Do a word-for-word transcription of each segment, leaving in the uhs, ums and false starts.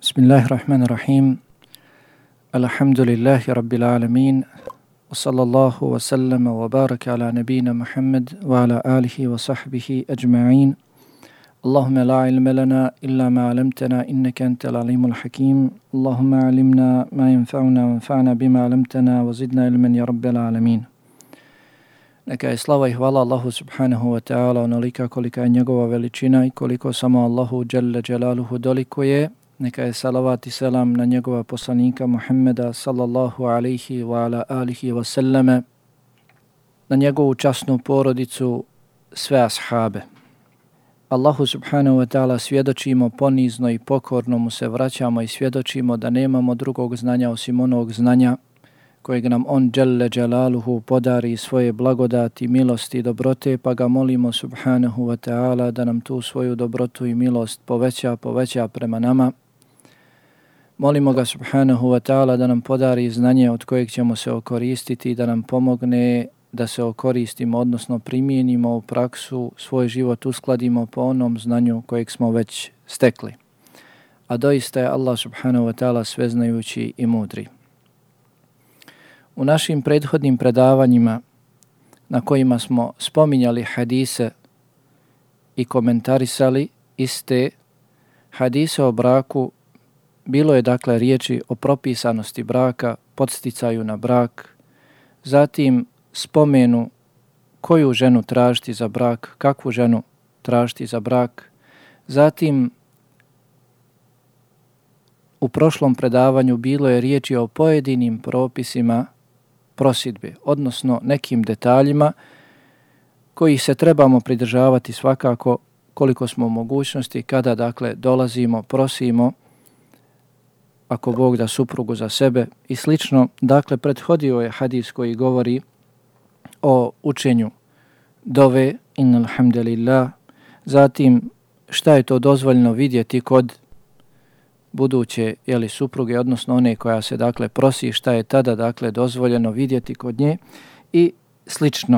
Bismillahirrahmanirrahim. Alhamdulillahi rabbil alamin. Wa sallallahu wa sallama wa baraka ala nabina Muhammad wa ala alihi wa sahbihi ajma'in. Allahumma la ilma lana illa ma alamtana innaka antal alimul hakim. Allahumma alimna ma yanfa'una wa anfa'na bima alamtana wa zidna ilman ya rabbil alamin. Neka je slava i hvala Allahu subhanahu wa ta'ala onolika kolika je njegova veličina i koliko samo Allahu dželle dželaluhu dolikuje. Neka je salavat i selam na njegova poslanika Muhammeda sallallahu alaihi wa ala alihi wa sallame, na njegovu časnu porodicu, sve ashabe. Allahu subhanahu wa ta'ala svjedočimo ponizno i pokorno mu se vraćamo i svjedočimo da nemamo drugog znanja osim onog znanja kojeg nam on dželle dželaluhu podari svoje blagodati, milosti i dobrote, pa ga molimo subhanahu wa ta'ala da nam tu svoju dobrotu i milost poveća, poveća prema nama. Molimo ga subhanahu wa ta'ala da nam podari znanje od kojeg ćemo se okoristiti i da nam pomogne da se okoristimo, odnosno primijenimo u praksu, svoj život uskladimo po onom znanju kojeg smo već stekli. A doista je Allah subhanahu wa ta'ala sveznajući i mudri. U našim prethodnim predavanjima na kojima smo spominjali hadise i komentarisali iste hadise o braku, bilo je dakle riječi o propisanosti braka, podsticaju na brak, zatim spomenu koju ženu tražiti za brak, kakvu ženu tražiti za brak, zatim u prošlom predavanju bilo je riječi o pojedinim propisima prosidbe, odnosno nekim detaljima koji se trebamo pridržavati svakako koliko smo u mogućnosti kada dakle dolazimo, prosimo, ako Bog da suprugu za sebe i slično. Dakle, prethodio je hadis koji govori o učenju dove, innal hamdalillah, zatim šta je to dozvoljeno vidjeti kod buduće jeli, supruge, odnosno one koja se dakle prosi, šta je tada dakle dozvoljeno vidjeti kod nje i slično.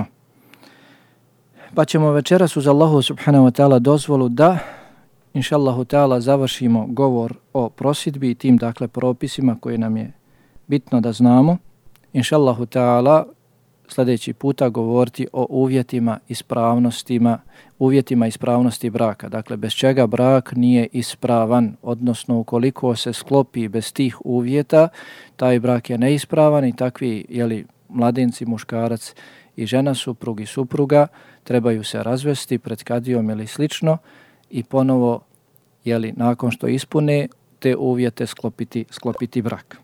Pa ćemo večeras uz Allahu subhanahu wa ta'ala dozvolu da inšallahu ta'ala završimo govor o prosidbi i tim dakle propisima koje nam je bitno da znamo. Inšallahu ta'ala sljedeći puta govoriti o uvjetima ispravnostima, uvjetima ispravnosti braka. Dakle, bez čega brak nije ispravan, odnosno ukoliko se sklopi bez tih uvjeta, taj brak je neispravan i takvi jeli, mladenci, muškarac i žena, suprug i supruga trebaju se razvesti pred kadijom ili slično i ponovo, jeli, nakon što ispune te uvjete sklopiti, sklopiti brak.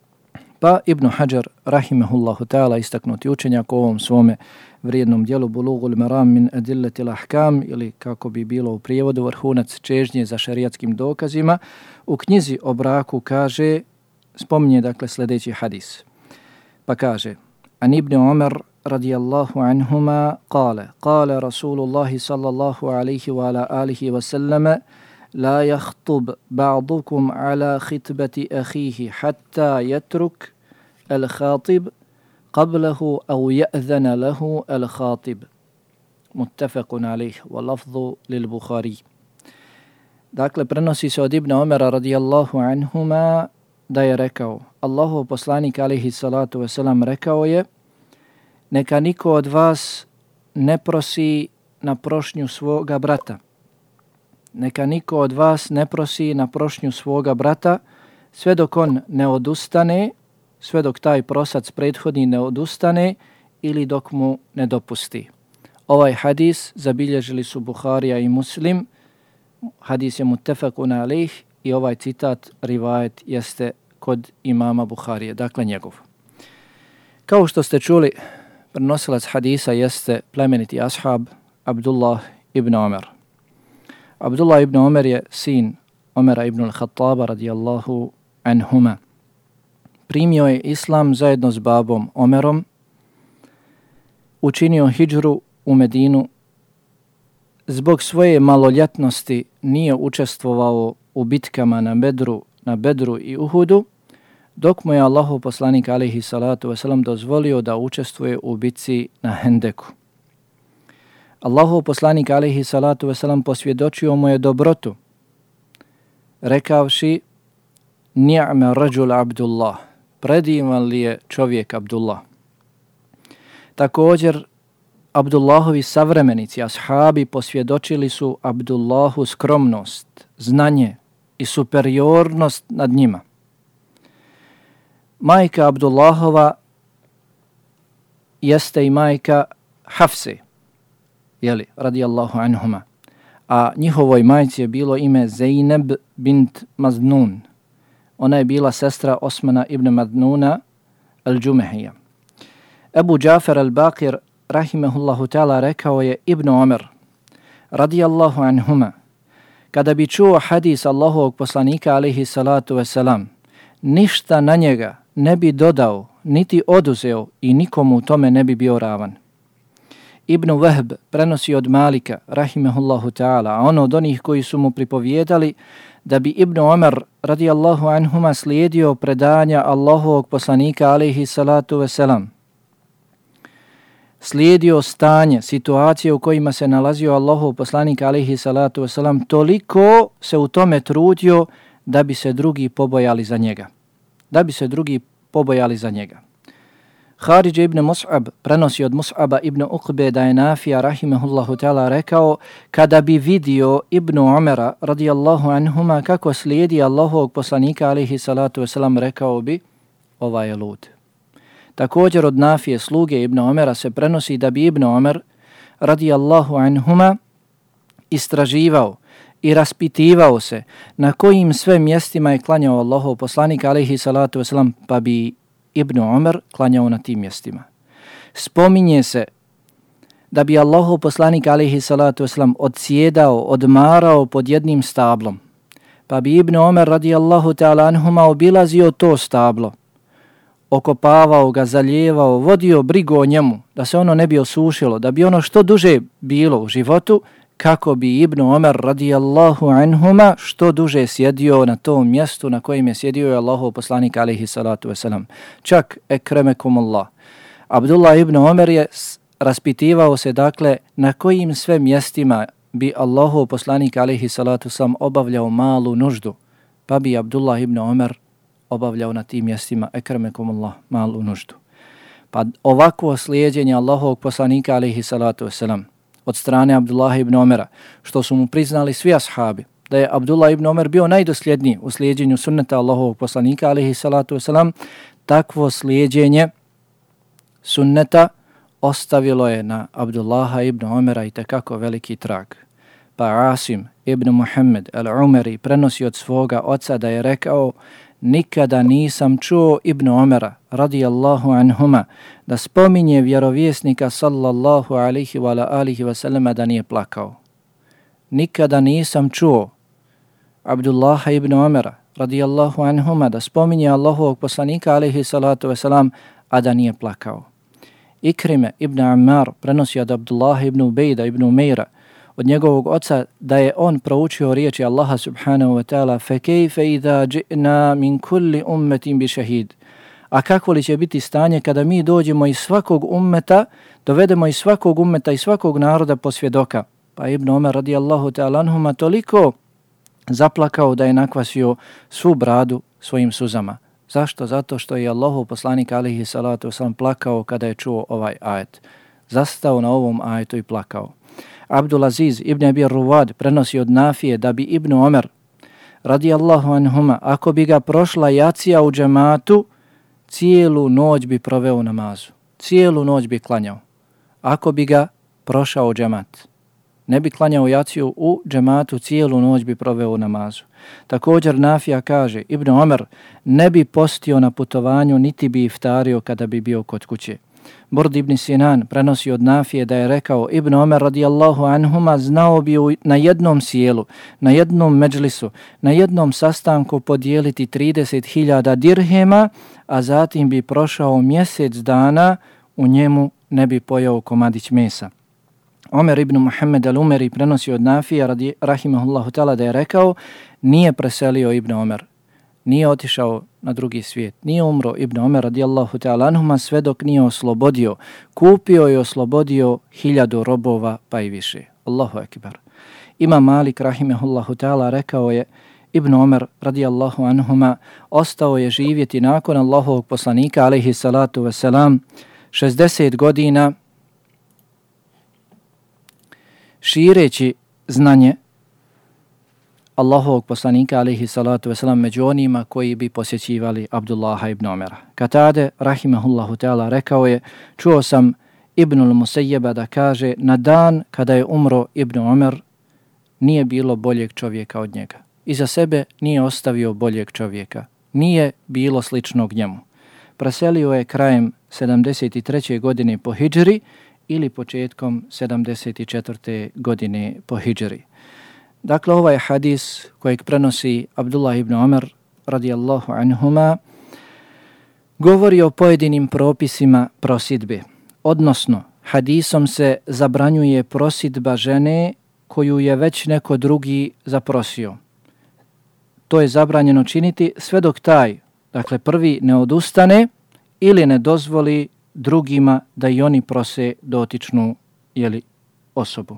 Pa Ibn Hajar, rahimahullahu ta'ala, istaknuti učenjak u ovom svome vrijednom dijelu Bulughul Maram min Adillatil Ahkam, ili kako bi bilo u prijevodu vrhunac čežnje za šerijatskim dokazima, u knjizi o braku kaže, spominje dakle sljedeći hadis. Pa kaže, an Ibn Umar radijallahu anhuma kale, kale Rasulullahi sallallahu alaihi wa ala alihi wa sallama, لا يخطب بعضكم على خطبة أخيه حتى يترك الخاطب قبله أو يأذن له الخاطب متفق عليه واللفظ للبخاري. Dakle, prenosi se od Ibn Umara radijallahu anhuma da je rekao, Allahov poslanik alejhi salatu vesselam rekao je, neka niko od vas ne prosi na prošnju svoga brata. Neka niko od vas ne prosi na prošnju svoga brata, sve dok on ne odustane, sve dok taj prosac prethodni ne odustane ili dok mu ne dopusti. Ovaj hadis zabilježili su Buharija i Muslim, hadis je muttefakun alejh i ovaj citat, rivajet, jeste kod imama Buharije, dakle njegov. Kao što ste čuli, prenosilac hadisa jeste plemeniti ashab Abdullah ibn Umar. Abdullah ibn Umar je sin Omera ibn al-Khattaba radijallahu anhuma. Primio je islam zajedno s babom Omerom, učinio hidžru u Medinu. Zbog svoje maloljetnosti nije učestvovao u bitkama na Bedru, na Bedru i Uhudu, dok mu je Allahov poslanik alejhi salatu vesselam dozvolio da učestvuje u bitci na Hendeku. Allahov poslanik alejhi salatu vesselam posvjedočio mu je dobrotu, rekavši ni'ma rajul Abdullah, predivan li je čovjek Abdullah. Također, Abdullahovi savremenici, ashabi, posvjedočili su Abdullahu skromnost, znanje i superiornost nad njima. Majka Abdullahova jeste i majka Hafse, jeli, radijallahu anhuma, a njihovoj majci je bilo ime Zeyneb bint Maznun. Ona je bila sestra Osmana ibn Madnuna al-Džumehija. Ebu Džafer al-Baqir, rahimehullahu ta'ala, rekao je Ibn Omer, radijallahu anhuma, kada bi čuo hadis Allahovog poslanika, alaihi salatu wasalam, ništa na njega ne bi dodao, niti oduzeo i nikomu u tome ne bi bio ravan. Ibn Wahb prenosi od Malika, rahimehullahu ta'ala, a ono od onih koji su mu pripovijedali da bi Ibn Omer, radijallahu anhuma, slijedio predanja Allahovog poslanika, alaihi salatu wasalam, slijedio stanje, situacije u kojima se nalazio Allahov poslanik, alaihi salatu wasalam, toliko se u tome trudio da bi se drugi pobojali za njega. Da bi se drugi pobojali za njega. Haridž ibn Mus'ab prenosi od Mus'aba ibn Uqbe da je Nafija, rahimehullahu ta'ala, rekao, kada bi vidio Ibn Omera, radijallahu anhuma, kako slijedi Allahovog poslanika, alaihi salatu wasalam, rekao bi, ovaj je lud. Također od Nafije, sluge Ibn Omera, se prenosi da bi Ibn Omer, radijallahu anhuma, istraživao i raspitivao se na kojim sve mjestima je klanjao Allahov poslanik, alaihi salatu wasalam, pa bi Ibn Omer klanjao na tim mjestima. Spominje se da bi Allahov poslanik, alaihi salatu wasalam, odsjedao, odmarao pod jednim stablom, pa bi Ibn Omer, radijallahu ta'ala anhuma, obilazio to stablo, okopavao ga, zalijevao, vodio brigu o njemu, da se ono ne bi osušilo, da bi ono što duže bilo u životu, kako bi Ibn Omer, radijallahu anhuma, što duže sjedio na tom mjestu na kojem je sjedio je Allahov poslanik, alaihi salatu wasalam. Čak, ekremekumullah, Abdullah ibn Omer je raspitivao se, dakle, na kojim sve mjestima bi Allahov poslanik, alaihi salatu wasalam, obavljao malu nuždu, pa bi Abdullah ibn Omer obavljao na tim mjestima, ekremekumullah, malu nuždu. Pa ovakvo slijedjenje Allahovog poslanika, alaihi salatu wasalam, od strane Abdullah ibn Omera, što su mu priznali svi ashabi, da je Abdullah ibn Omer bio najdosljedniji u slijedjenju sunneta Allahovog poslanika, alaihi salatu wasalam, takvo slijedjenje sunneta ostavilo je na Abdullaha ibn Omera i tekako veliki trag. Pa Asim ibn Muhammed al-Umeri prenosi od svoga oca da je rekao, nikada nisam čuo Ibn Omera, radijallahu anhuma, da spominje vjerovjesnika, sallallahu alihi wa alihi wa sallama, da nije plakao. Nikada nisam čuo Abdullaha ibn Omera, radijallahu anhuma, da spominje Allahovog poslanika, alihi salatu wasalam, a da nije plakao. Ikrime ibn Ammar prenosi od Abdullaha ibn Ubejda ibn Umeira, od njegovog oca, da je on proučio riječi Allaha subhanahu wa ta'ala, فَكَيْفَ إِذَا جِئْنَا مِنْ كُلِّ أُمَّةٍ بِشَهِيدٍ. A kako li će biti stanje kada mi dođemo iz svakog ummeta, dovedemo iz svakog ummeta i svakog naroda po svjedoka? Pa Ibn Omer, radijallahu ta'ala anhuma, toliko zaplakao da je nakvasio svu bradu svojim suzama. Zašto? Zato što je Allahov poslanik, alaihi salatu wasalam, plakao kada je čuo ovaj ajet. Zastao na ovom ajetu i plakao. Abdulaziz ibn Abi Ruvad prenosi od Nafije da bi Ibn Omer, radijallahu anhuma, ako bi ga prošla jacija u džematu, cijelu noć bi proveo u namazu. Cijelu noć bi klanjao. Ako bi ga prošao džemat, ne bi klanjao jaciju u džematu, cijelu noć bi proveo u namazu. Također Nafija kaže, Ibn Omer ne bi postio na putovanju, niti bi iftario kada bi bio kod kuće. Burd ibn Sinan prenosi od Nafije da je rekao, Ibn Omer, radijallahu anhuma, znao bi na jednom sjelu, na jednom međlisu, na jednom sastanku podijeliti trideset hiljada dirhema, a zatim bi prošao mjesec dana, u njemu ne bi pojao komadić mesa. Omer ibn Muhammed al-Umeri prenosi od Nafija, radi, rahimahullahu ta'ala, da je rekao, nije preselio Ibn Omer, nije otišao na drugi svijet, nije umro Ibn Omer, radijallahu ta'ala anhuma, sve dok nije oslobodio, kupio i oslobodio hiljadu robova pa i više. Allahu ekber. Imam Malik, rahimahullahu ta'ala, rekao je, ibn Omer radijallahu anhuma ostao je živjeti nakon Allahovog poslanika alejhi salatu vesselam šezdeset godina šireći znanje Allahovog poslanika alejhi salatu vesselam među onima koji bi posjećivali Abdullaha ibn Omera. Katade rahimahullahu ta'ala rekao je: čuo sam Ibnul Musejjeba da kaže: na dan kada je umro Ibn Omer nije bilo boljeg čovjeka od njega. Iza sebe nije ostavio boljeg čovjeka. Nije bilo sličnog njemu. Preselio je krajem sedamdeset treće godine po hidžri ili početkom sedamdeset četvrte godine po hidžri. Dakle, ovaj hadis kojeg prenosi Abdullah ibn Omer radijallahu anhuma govori o pojedinim propisima prosidbe. Odnosno, hadisom se zabranjuje prosidba žene koju je već neko drugi zaprosio. To je zabranjeno činiti sve dok taj, dakle prvi, ne odustane ili ne dozvoli drugima da i oni prose dotičnu jeli, osobu.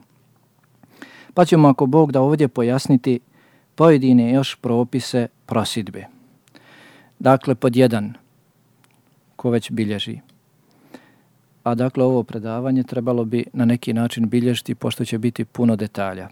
Pa ćemo, ako Bog da, ovdje pojasniti pojedine još propise prosidbe. Dakle, pod jedan, ko već bilježi. A dakle, ovo predavanje trebalo bi na neki način bilježiti, pošto će biti puno detalja.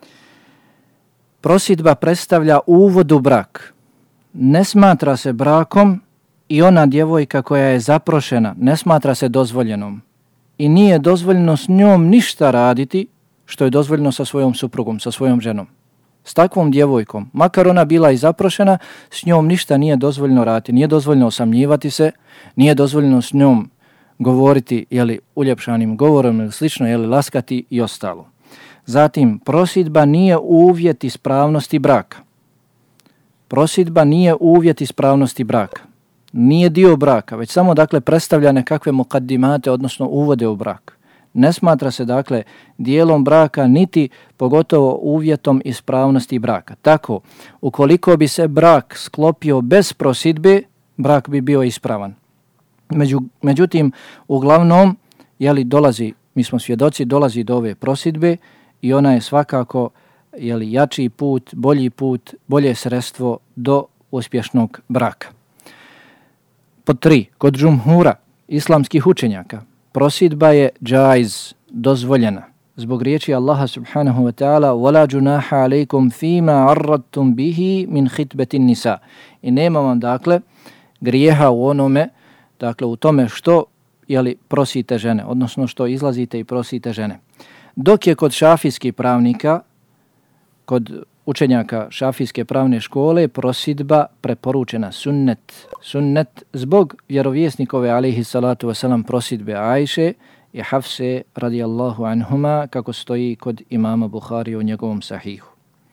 Prosidba predstavlja uvod u brak. Ne smatra se brakom i ona djevojka koja je zaprošena, ne smatra se dozvoljenom. I nije dozvoljeno s njom ništa raditi što je dozvoljeno sa svojom suprugom, sa svojom ženom. S takvom djevojkom, makar ona bila i zaprošena, s njom ništa nije dozvoljeno raditi. Nije dozvoljeno osamljivati se, nije dozvoljeno s njom govoriti jeli, uljepšanim govorom ili slično, jeli, laskati i ostalo. Zatim, prosidba nije uvjet ispravnosti braka. Prosidba nije uvjet ispravnosti braka. Nije dio braka, već samo dakle predstavlja nekakve mukaddimate, odnosno uvode u brak. Ne smatra se dakle dijelom braka, niti pogotovo uvjetom ispravnosti braka. Tako, ukoliko bi se brak sklopio bez prosidbe, brak bi bio ispravan. Među, međutim, uglavnom, jeli, dolazi, mi smo svjedoci, dolazi do ove prosidbe i ona je svakako jeli, jači put, bolji put, bolje sredstvo do uspješnog braka. Pod tri, kod džumhura islamskih učenjaka, prosidba je džaiz, dozvoljena. Zbog riječi Allaha subhanahu wa ta'ala: وَلَا جُنَاحَ عَلَيْكُمْ فِيمَا عَرَّدْتُمْ بِهِ مِنْ خِطْبَةِ النِّسَاءِ. I nema vam dakle grijeha u onome, dakle u tome što jeli, prosite žene, odnosno što izlazite i prosite žene. Dok je kod šafijskih pravnika, kod učenjaka šafijske pravne škole, prosidba preporučena, sunnet. Sunnet zbog vjerovjesnikove alejhi salatu wasalam prosidbe Ajše i Hafse radijallahu anhuma, kako stoji kod imama Buhari u njegovom sahihu.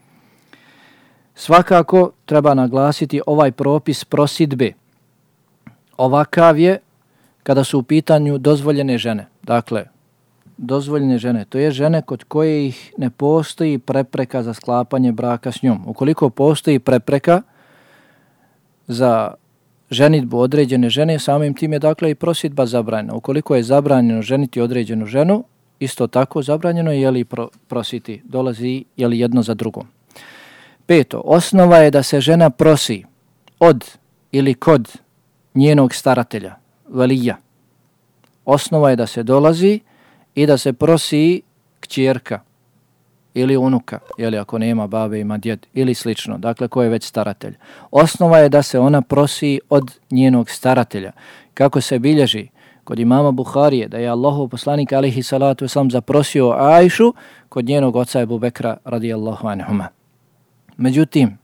Svakako treba naglasiti ovaj propis prosidbe. Ovakav je kada su u pitanju dozvoljene žene. Dakle, dozvoljene žene, to je žene kod koje ih ne postoji prepreka za sklapanje braka s njom. Ukoliko postoji prepreka za ženitbu određene žene, samim tim je dakle i prosidba zabranjena. Ukoliko je zabranjeno ženiti određenu ženu, isto tako zabranjeno je li pro, prositi, dolazi je li jedno za drugom. Peto, osnova je da se žena prosi od ili kod njenog staratelja, velija. Osnova je da se dolazi i da se prosi kćerka ili unuka, ili ako nema babe, ima djed ili slično, dakle ko je već staratelj. Osnova je da se ona prosi od njenog staratelja. Kako se bilježi kod imama Buharije da je Allahov poslanik alejhi salatu vesselam zaprosio Ajšu kod njenog oca Ebu Bekra radijallahu anhuma. Međutim,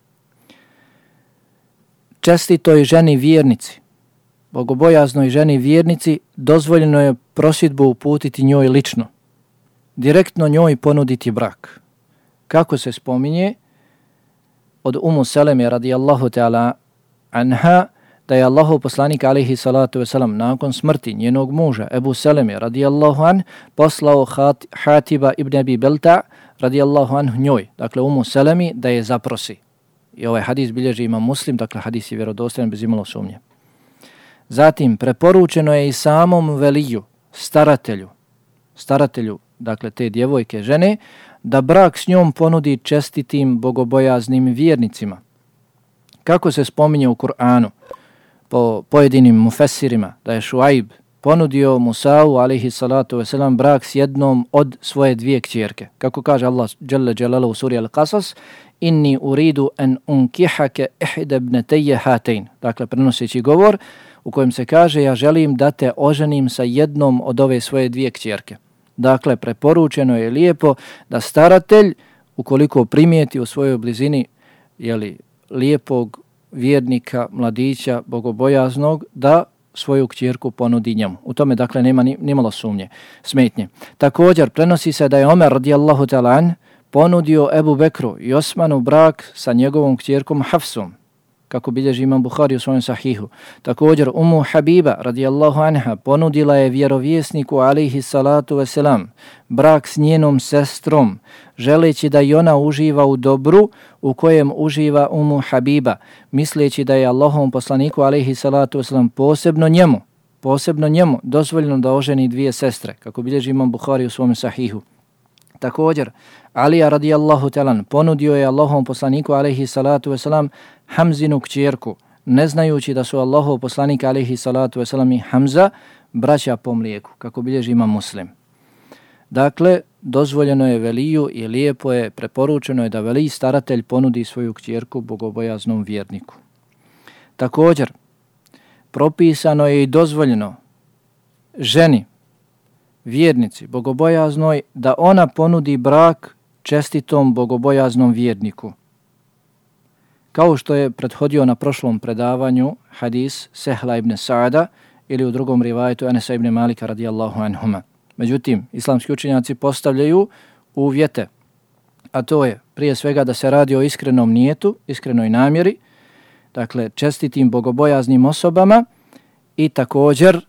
čestitoj ženi vjernici, bogobojaznoj ženi vjernici, dozvoljeno je prosidbu uputiti njoj lično, direktno njoj ponuditi brak. Kako se spominje od Umu Seleme radijallahu ta'ala anha, da je Allahov poslanik alejhi salatu vesselam nakon smrti njenog muža Ebu Seleme radijallahu an poslao Hatiba ibn Abi Belta radijallahu anhu njoj, dakle Umu Selemi, da je zaprosi. I ovaj hadis bilježi Imam Muslim, dakle hadis je vjerodostojan bez imalo sumnje. Zatim, preporučeno je i samom veliju, staratelju, staratelju, dakle te djevojke žene, da brak s njom ponudi čestitim, bogobojaznim vjernicima. Kako se spominje u Kur'anu, po pojedinim mufesirima, da je Šuajb ponudio Musau, alaihi salatu wasalam, brak s jednom od svoje dvije kćerke. Kako kaže Allah dželle dželaluhu u suri Al-Qasas, inni uridu an unkihake ihda ibnatayya hatain. Dakle, prenoseći govor u kojem se kaže, ja želim da te oženim sa jednom od ove svoje dvije kćerke. Dakle, preporučeno je lijepo da staratelj, ukoliko primijeti u svojoj blizini, jeli, lijepog vjernika, mladića, bogobojaznog, da svoju kćerku ponudi njemu. U tome, dakle, nema ni, nimalo sumnje, smetnje. Također, prenosi se da je Omer radijallahu ta'ala an ponudio Ebu Bekru i Osmanu brak sa njegovom kćerkom Hafsom, kako bilježi imam Buhari u svojem sahihu. Također, Umu Habiba radijallahu anha ponudila je vjerovjesniku alaihi salatu wasalam brak s njenom sestrom, želeći da i ona uživa u dobru u kojem uživa Umu Habiba, misleći da je Allahovom poslaniku alaihi salatu wasalam posebno njemu, posebno njemu dozvoljeno da oženi dvije sestre, kako bilježi imam Buhari u svom sahihu. Također, Alija radijallahu ta'ala ponudio je Allahovom poslaniku alaihi salatu wasalam Hamzinu kćerku, ne znajući da su Allahov poslanik alaihi salatu wasalam i Hamza braća po mlijeku, kako bilježi imam Muslim. Dakle, dozvoljeno je veliju i lijepo je, preporučeno je da veliji staratelj ponudi svoju kćerku bogobojaznom vjerniku. Također, propisano je i dozvoljeno ženi, vjernici, bogobojaznoj, da ona ponudi brak čestitom bogobojaznom vjerniku. Kao što je prethodio na prošlom predavanju hadis Sehla ibn Sa'ada ili u drugom rivajetu Enesa ibn Malika radijallahu anhuma. Međutim, islamski učenjaci postavljaju uvjete, a to je prije svega da se radi o iskrenom nijetu, iskrenoj namjeri, dakle čestitim bogobojaznim osobama i također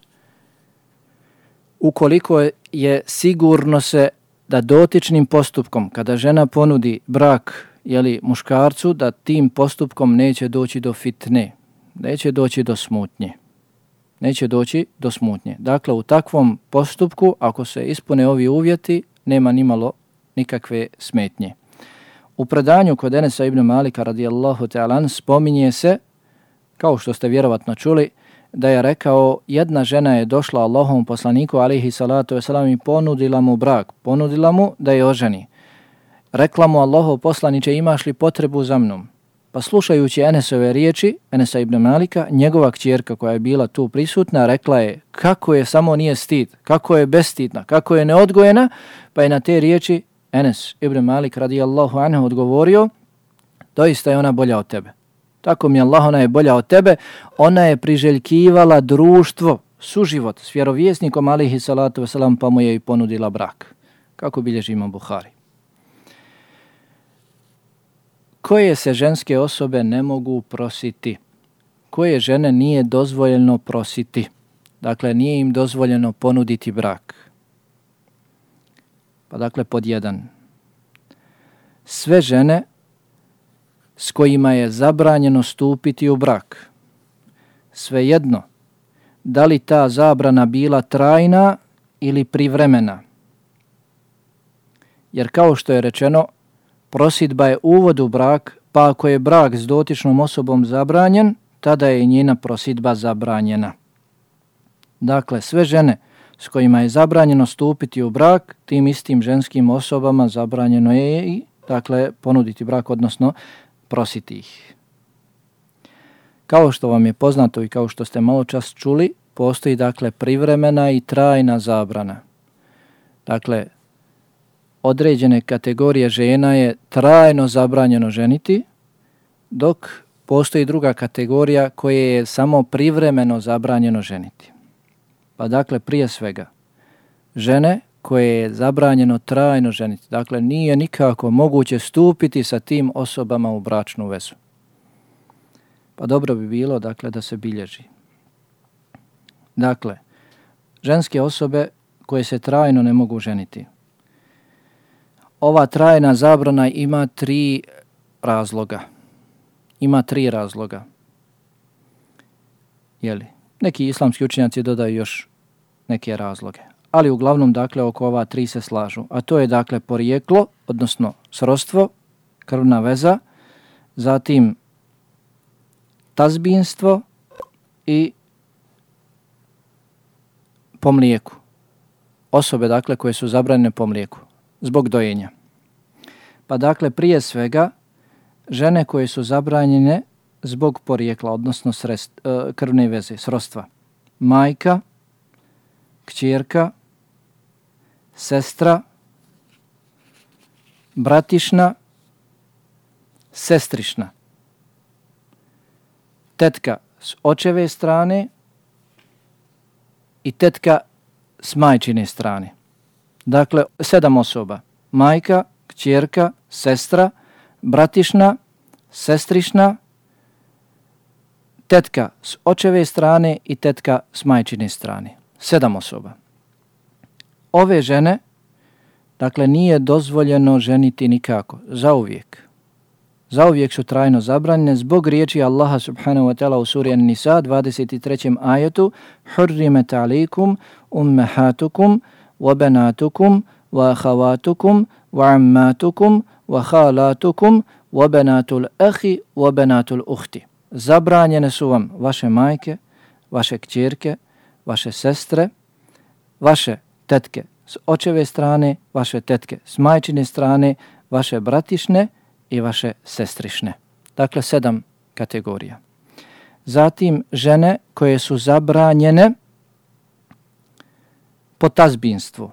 ukoliko je sigurno se da dotičnim postupkom, kada žena ponudi brak jeli, muškarcu, da tim postupkom neće doći do fitne, neće doći do smutnje. Neće doći do smutnje. Dakle, u takvom postupku, ako se ispune ovi uvjeti, nema nimalo nikakve smetnje. U predanju kod Enesa ibn Malika radijallahu ta'ala spominje se, kao što ste vjerovatno čuli, da je rekao, jedna žena je došla Allahovom poslaniku alejhi salatu vesselam i ponudila mu brak, ponudila mu da je oženi. Rekla mu, Allahov poslaniče, imaš li potrebu za mnom? Pa slušajući Enesove riječi, Enesa ibn Malika, njegova kćerka koja je bila tu prisutna, rekla je kako je samo nije stid, kako je bestidna, kako je neodgojena, pa je na te riječi Enes ibn Malik radijallahu anhu odgovorio, doista je ona bolja od tebe. Tako mi Allah, ona je bolja od tebe, ona je priželjkivala društvo, suživot s vjerovjesnikom alejhi salatu vesselam, pa mu je i ponudila brak. Kako bilježi imam Buhari. Koje se ženske osobe ne mogu prositi? Koje žene nije dozvoljeno prositi? Dakle, nije im dozvoljeno ponuditi brak. Pa dakle, pod jedan. Sve žene s kojima je zabranjeno stupiti u brak. Svejedno, da li ta zabrana bila trajna ili privremena. Jer kao što je rečeno, prosidba je uvod u brak, pa ako je brak s dotičnom osobom zabranjen, tada je njena prosidba zabranjena. Dakle, sve žene s kojima je zabranjeno stupiti u brak, tim istim ženskim osobama zabranjeno je i, dakle, ponuditi brak, odnosno prositi ih. Kao što vam je poznato i kao što ste malo čas čuli, postoji, dakle, privremena i trajna zabrana. Dakle, određene kategorije žena je trajno zabranjeno ženiti, dok postoji druga kategorija koje je samo privremeno zabranjeno ženiti. Pa dakle, prije svega, žene koje je zabranjeno trajno ženiti. Dakle, nije nikako moguće stupiti sa tim osobama u bračnu vezu. Pa dobro bi bilo, dakle, da se bilježi. Dakle, ženske osobe koje se trajno ne mogu ženiti. Ova trajna zabrana ima tri razloga. Ima tri razloga. Jeli? Neki islamski učenjaci dodaju još neke razloge. ali uglavnom dakle oko ova tri se slažu. A to je dakle porijeklo, odnosno srodstvo, krvna veza, zatim tazbinstvo i po mlijeku. Osobe dakle koje su zabranjene po mlijeku zbog dojenja. Pa dakle prije svega žene koje su zabranjene zbog porijekla, odnosno srest, krvne veze, srodstva. Majka, kćerka, sestra, bratišna, sestrišna, tetka s očeve strane i tetka s majčine strane. Dakle, sedam osoba. Majka, kćerka, sestra, bratišna, sestrišna, tetka s očeve strane i tetka s majčine strane. Sedam osoba. Ove žene, dakle, nije dozvoljeno ženiti nikako, zauvijek. Zauvijek su trajno zabranjene zbog riječi Allaha subhanahu wa ta'ala u suri An-Nisa dvadeset trećem ajetu Hurrimet alikum ummahatukum wa banatukum wa akhawatukum wa ammatukum wa khalatukum wa banatul akhi wa banatul ukhti. Zabranjene su vam vaše majke, vaše kćerke, vaše sestre, vaše tetke s očeve strane, vaše tetke s majčine strane, vaše bratišne i vaše sestrišne. Dakle, sedam kategorija. Zatim, žene koje su zabranjene po tazbinstvu.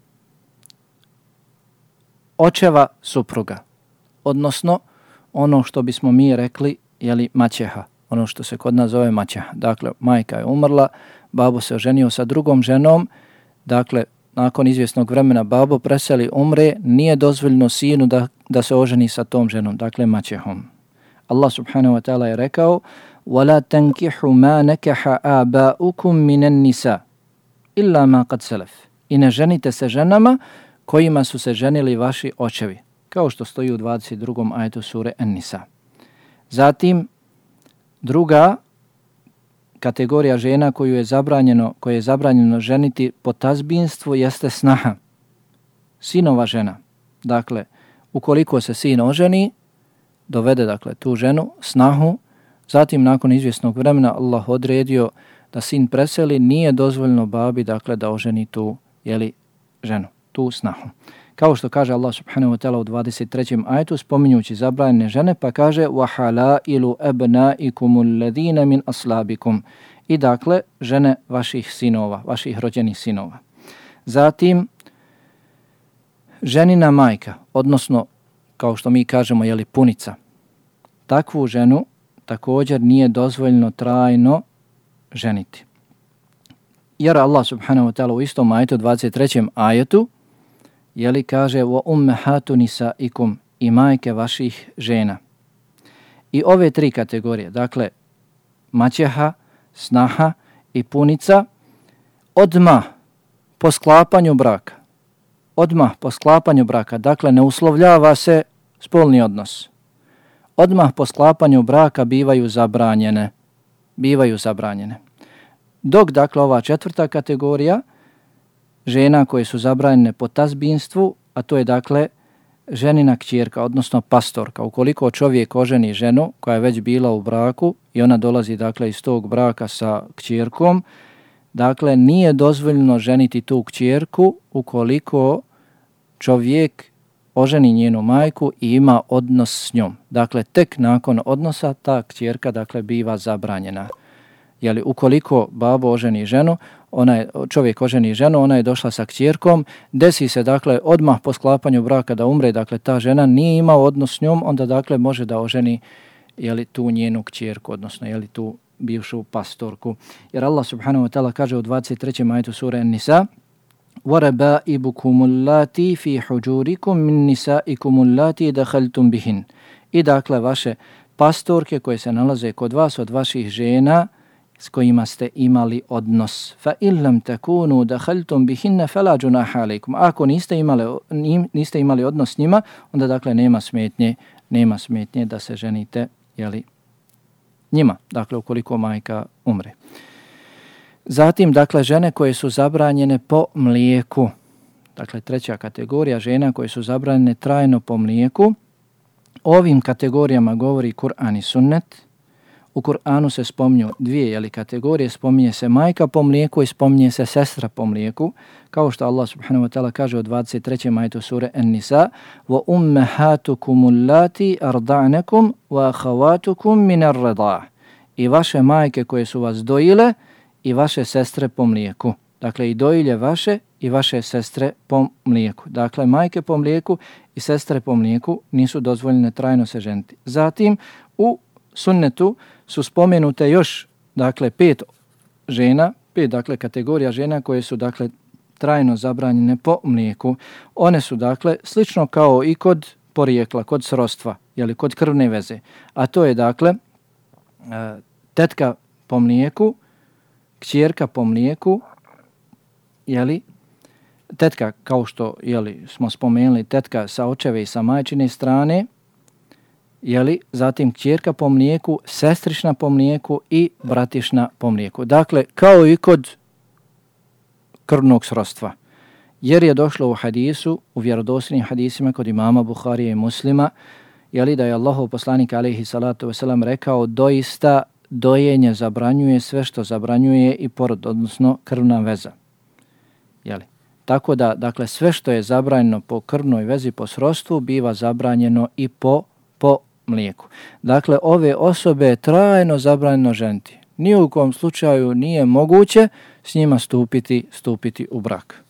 Očeva supruga, odnosno ono što bismo mi rekli, jeli maćeha, ono što se kod nas zove maćeha. Dakle, majka je umrla, babo se oženio sa drugom ženom, dakle, nakon izvjesnog vremena babo preseli, umre, nije dozvoljeno sinu da, da se oženi sa tom ženom, dakle maćehom. Allah subhanahu wa ta'ala je rekao وَلَا تَنْكِحُ مَا نَكَحَ آبَاؤُكُمْ مِنَ النِّسَاءِ إِلَّا مَا قَدْ سَلَفِ. I ne ženite se ženama kojima su se ženili vaši očevi, kao što stoji u dvadeset drugom ajetu sure An-Nisa. Zatim, druga kategorija žena koju je zabranjeno, koje je zabranjeno ženiti po tazbinstvu jeste snaha, sinova žena. Dakle, ukoliko se sin oženi, dovede dakle tu ženu, snahu, zatim nakon izvjesnog vremena Allah odredio da sin preseli, nije dozvoljeno babi dakle da oženi tu jeli, ženu, tu snahu. Kao što kaže Allah subhanahu wa ta'ala u dvadeset trećem ajetu spominjući zabranjene žene, pa kaže وَحَلَائِلُ أَبْنَائِكُمُ الَّذِينَ مِنْ أَصْلَابِكُمْ. I dakle, žene vaših sinova, vaših rođenih sinova. Zatim, ženina majka, odnosno, kao što mi kažemo, jeli punica. Takvu ženu također nije dozvoljeno trajno ženiti. Jer Allah subhanahu wa ta'ala u istom ajetu, dvadeset trećem ajetu, jeli kaže wa ummahatu nisaikum, i majke vaših žena. I ove tri kategorije, dakle maćeha, snaha i punica, odmah po sklapanju braka, odmah po sklapanju braka, dakle ne uslovljava se spolni odnos. Odmah po sklapanju braka bivaju zabranjene, bivaju zabranjene. Dok dakle ova četvrta kategorija žena koje su zabranjene po tazbinstvu, a to je dakle ženina kćerka, odnosno pastorka. Ukoliko čovjek oženi ženu koja je već bila u braku i ona dolazi dakle iz tog braka sa kćerkom, dakle nije dozvoljeno ženiti tu kćerku ukoliko čovjek oženi njenu majku i ima odnos s njom. Dakle, tek nakon odnosa ta kćerka dakle biva zabranjena. Jeli, ukoliko babo oženi ženu, ona je, čovjek oženi ženu, ona je došla sa kćerkom, desi se dakle odmah po sklapanju braka da umre, dakle ta žena nije imao odnos s njom, onda dakle može da oženi jeli, tu njenu kćerku, odnosno jeli, tu bivšu pastorku. Jer Allah subhanahu wa ta'ala kaže u dvadeset trećem ajetu sure An-Nisa وَرَبَائِبُكُمُ اللَّاتِي فِي حُجُورِكُمْ مِنْ نِسَائِكُمُ اللَّاتِي دَخَلْتُمْ بِهِنْ. I dakle vaše pastorke koje se nalaze kod vas od vaših žena s kojima ste imali odnos. Fa illam takunu dakhaltum bihinna fala junaha alaykum. Ako niste imali niste imali odnos s njima, onda dakle nema smetnje, nema smetnje da se ženite, je li, njima. Dakle ukoliko majka umre. Zatim, dakle, žene koje su zabranjene po mlijeku. Dakle, treća kategorija žena koje su zabranjene trajno po mlijeku. O ovim kategorijama govori Kur'an i sunnet. U Kur'anu se spominju dvije jeli, kategorije, spominje se majka po mlijeku i spominje se sestra po mlijeku, kao što Allah subhanahu wa ta'ala kaže u dvadeset trećem ajetu sure An-Nisa: "Wa ummahatukum allati arda'nakum wa akhawatukum min ar-rida'a." I vaše majke koje su vas dojile i vaše sestre po mlijeku. Dakle, i dojilje vaše i vaše sestre po mlijeku. Dakle, majke po mlijeku i sestre po mlijeku nisu dozvoljene trajno se ženiti. Zatim, u sunnetu su spomenute još, dakle, pet žena, pet, dakle, kategorija žena koje su, dakle, trajno zabranjene po mlijeku. One su, dakle, slično kao i kod porijekla, kod srodstva, jeli, kod krvne veze. A to je, dakle, tetka po mlijeku, kćerka po mlijeku, jeli, tetka, kao što jeli, smo spomenuli, tetka sa očeve i sa majčine strane, jeli, zatim kćerka po mlijeku, sestrišna po mlijeku i bratišna po mlijeku. Dakle, kao i kod krvnog srodstva. Jer je došlo u hadisu, u vjerodostojnim hadisima kod imama Buharije i Muslima, jeli, da je Allahov poslanik alejhi salatu vesselam rekao: doista dojenje zabranjuje sve što zabranjuje i porod, odnosno krvna veza. Jeli? Tako da, dakle, sve što je zabranjeno po krvnoj vezi, po srodstvu, biva zabranjeno i po, po mlijeku. Dakle, ove osobe je trajno zabranjeno ženiti. Ni u kom slučaju nije moguće s njima stupiti, stupiti u brak.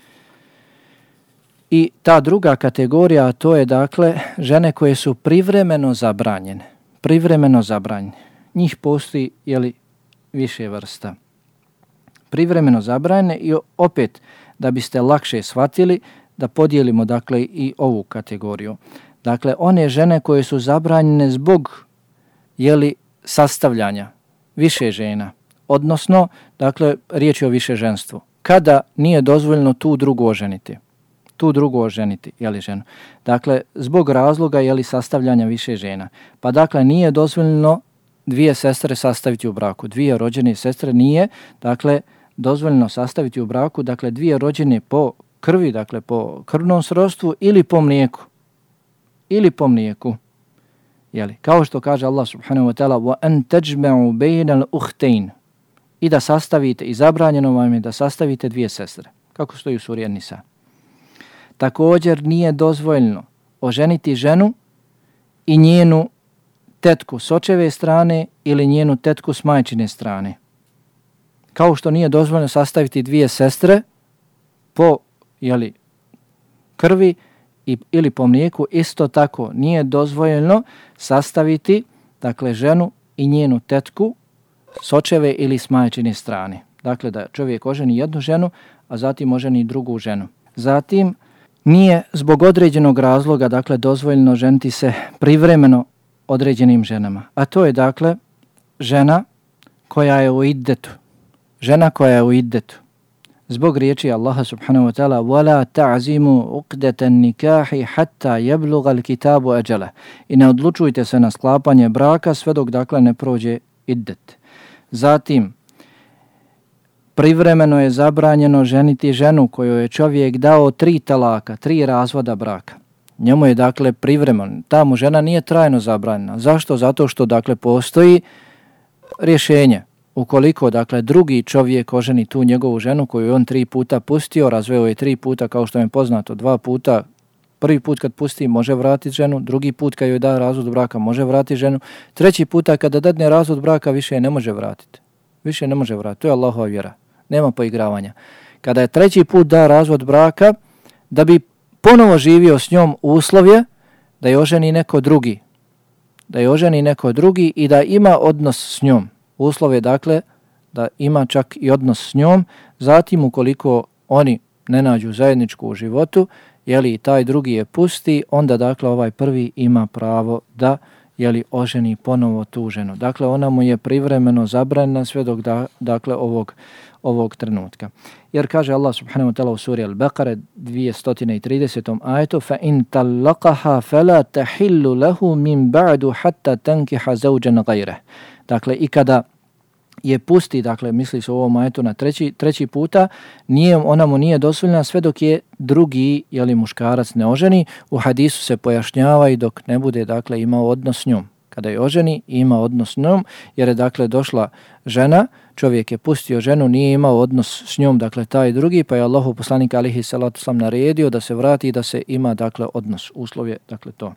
I ta druga kategorija, to je, dakle, žene koje su privremeno zabranjene. Privremeno zabranjene. Njih postoji, jeli, više vrsta. Privremeno zabranjene i opet, da biste lakše shvatili, da podijelimo, dakle, i ovu kategoriju. Dakle, one žene koje su zabranjene zbog, jeli, sastavljanja više žena, odnosno, dakle, riječ je o više ženstvu. Kada nije dozvoljeno tu drugu oženiti, tu drugu oženiti, jeli, ženu. Dakle, zbog razloga, jeli, sastavljanja više žena. Pa, dakle, nije dozvoljeno dvije sestre sastaviti u braku. Dvije rođene sestre nije, dakle, dozvoljeno sastaviti u braku, dakle, dvije rođene po krvi, dakle, po krvnom srodstvu ili po mlijeku. Ili po mlijeku. Jeli, kao što kaže Allah subhanahu wa ta'ala: وَأَنْ تَجْمَعُوا بَيْنَ الْأُخْتَيْنِ. I da sastavite, i zabranjeno vam je da sastavite dvije sestre, kako stoji u suri An-Nisa. Također nije dozvoljeno oženiti ženu i njenu tetku s očeve strane ili njenu tetku s majčine strane. Kao što nije dozvoljeno sastaviti dvije sestre po, jeli, krvi i, ili po mlijeku, isto tako nije dozvoljeno sastaviti, dakle, ženu i njenu tetku s očeve ili s majčine strane. Dakle, da čovjek oženi jednu ženu, a zatim oženi drugu ženu. Zatim, nije zbog određenog razloga, dakle, dozvoljeno ženiti se privremeno određenim ženama. A to je, dakle, žena koja je u iddetu. Žena koja je u iddetu. Zbog riječi Allaha subhanahu wa ta'ala: وَلَا تَعْزِمُوا عُقْدَةَ النِّكَاحِ حَتَّى يَبْلُغَ الْكِتَابُ أَجَلَهُ. I ne odlučujte se na sklapanje braka sve dok, dakle, ne prođe iddet. Zatim, privremeno je zabranjeno ženiti ženu kojoj je čovjek dao tri talaka, tri razvoda braka. Njemu je, dakle, privremeno. Ta mu žena nije trajno zabranjena. Zašto? Zato što, dakle, postoji rješenje. Ukoliko, dakle, drugi čovjek oženi tu njegovu ženu koju je on tri puta pustio, razveo je tri puta, kao što je poznato, dva puta, prvi put kad pusti može vratiti ženu, drugi put kad joj da razvod braka može vratiti ženu, treći puta kada dadne razvod braka više je ne može vratiti. Više ne može vratiti. To je Allahova vjera. Nema poigravanja. Kada je treći put da razvod braka, da bi ponovo živio s njom, uslov je da je oženi neko drugi. Da je oženi neko drugi i da ima odnos s njom. Uslov je, dakle, da ima čak i odnos s njom. Zatim, ukoliko oni ne nađu zajedničku u životu, jeli taj drugi je pusti, onda, dakle, ovaj prvi ima pravo da, jeli, oženi ponovo tu ženu. Dakle, ona mu je privremeno zabranjena sve dok, da, dakle, ovog, ovog trenutka. Jer kaže Allah subhanahu wa ta'ala u suri Al-Baqara dvjesto tridesetom ajetu: فَإِنْ تَلَّقَهَا فَلَا تَحِلُّ لَهُ مِنْ بَعْدُ حَتَّى تَنْكِحَ زَوْجًا غَيْرَهُ. Dakle, i kada je pusti, dakle misli se u ovom ajetu na treći, treći puta, nije, ona mu nije dozvoljena sve dok je drugi, jeli, muškarac ne oženi. U hadisu se pojašnjava i dok ne bude, dakle, imao odnos s njom. Kada je oženi, ima odnos s njom, jer je, dakle, došla žena, čovjek je pustio ženu, nije imao odnos s njom, dakle, taj drugi, pa je Allahu poslanik alihi salatu selam naredio da se vrati i da se ima, dakle, odnos. Uslov je, dakle, to.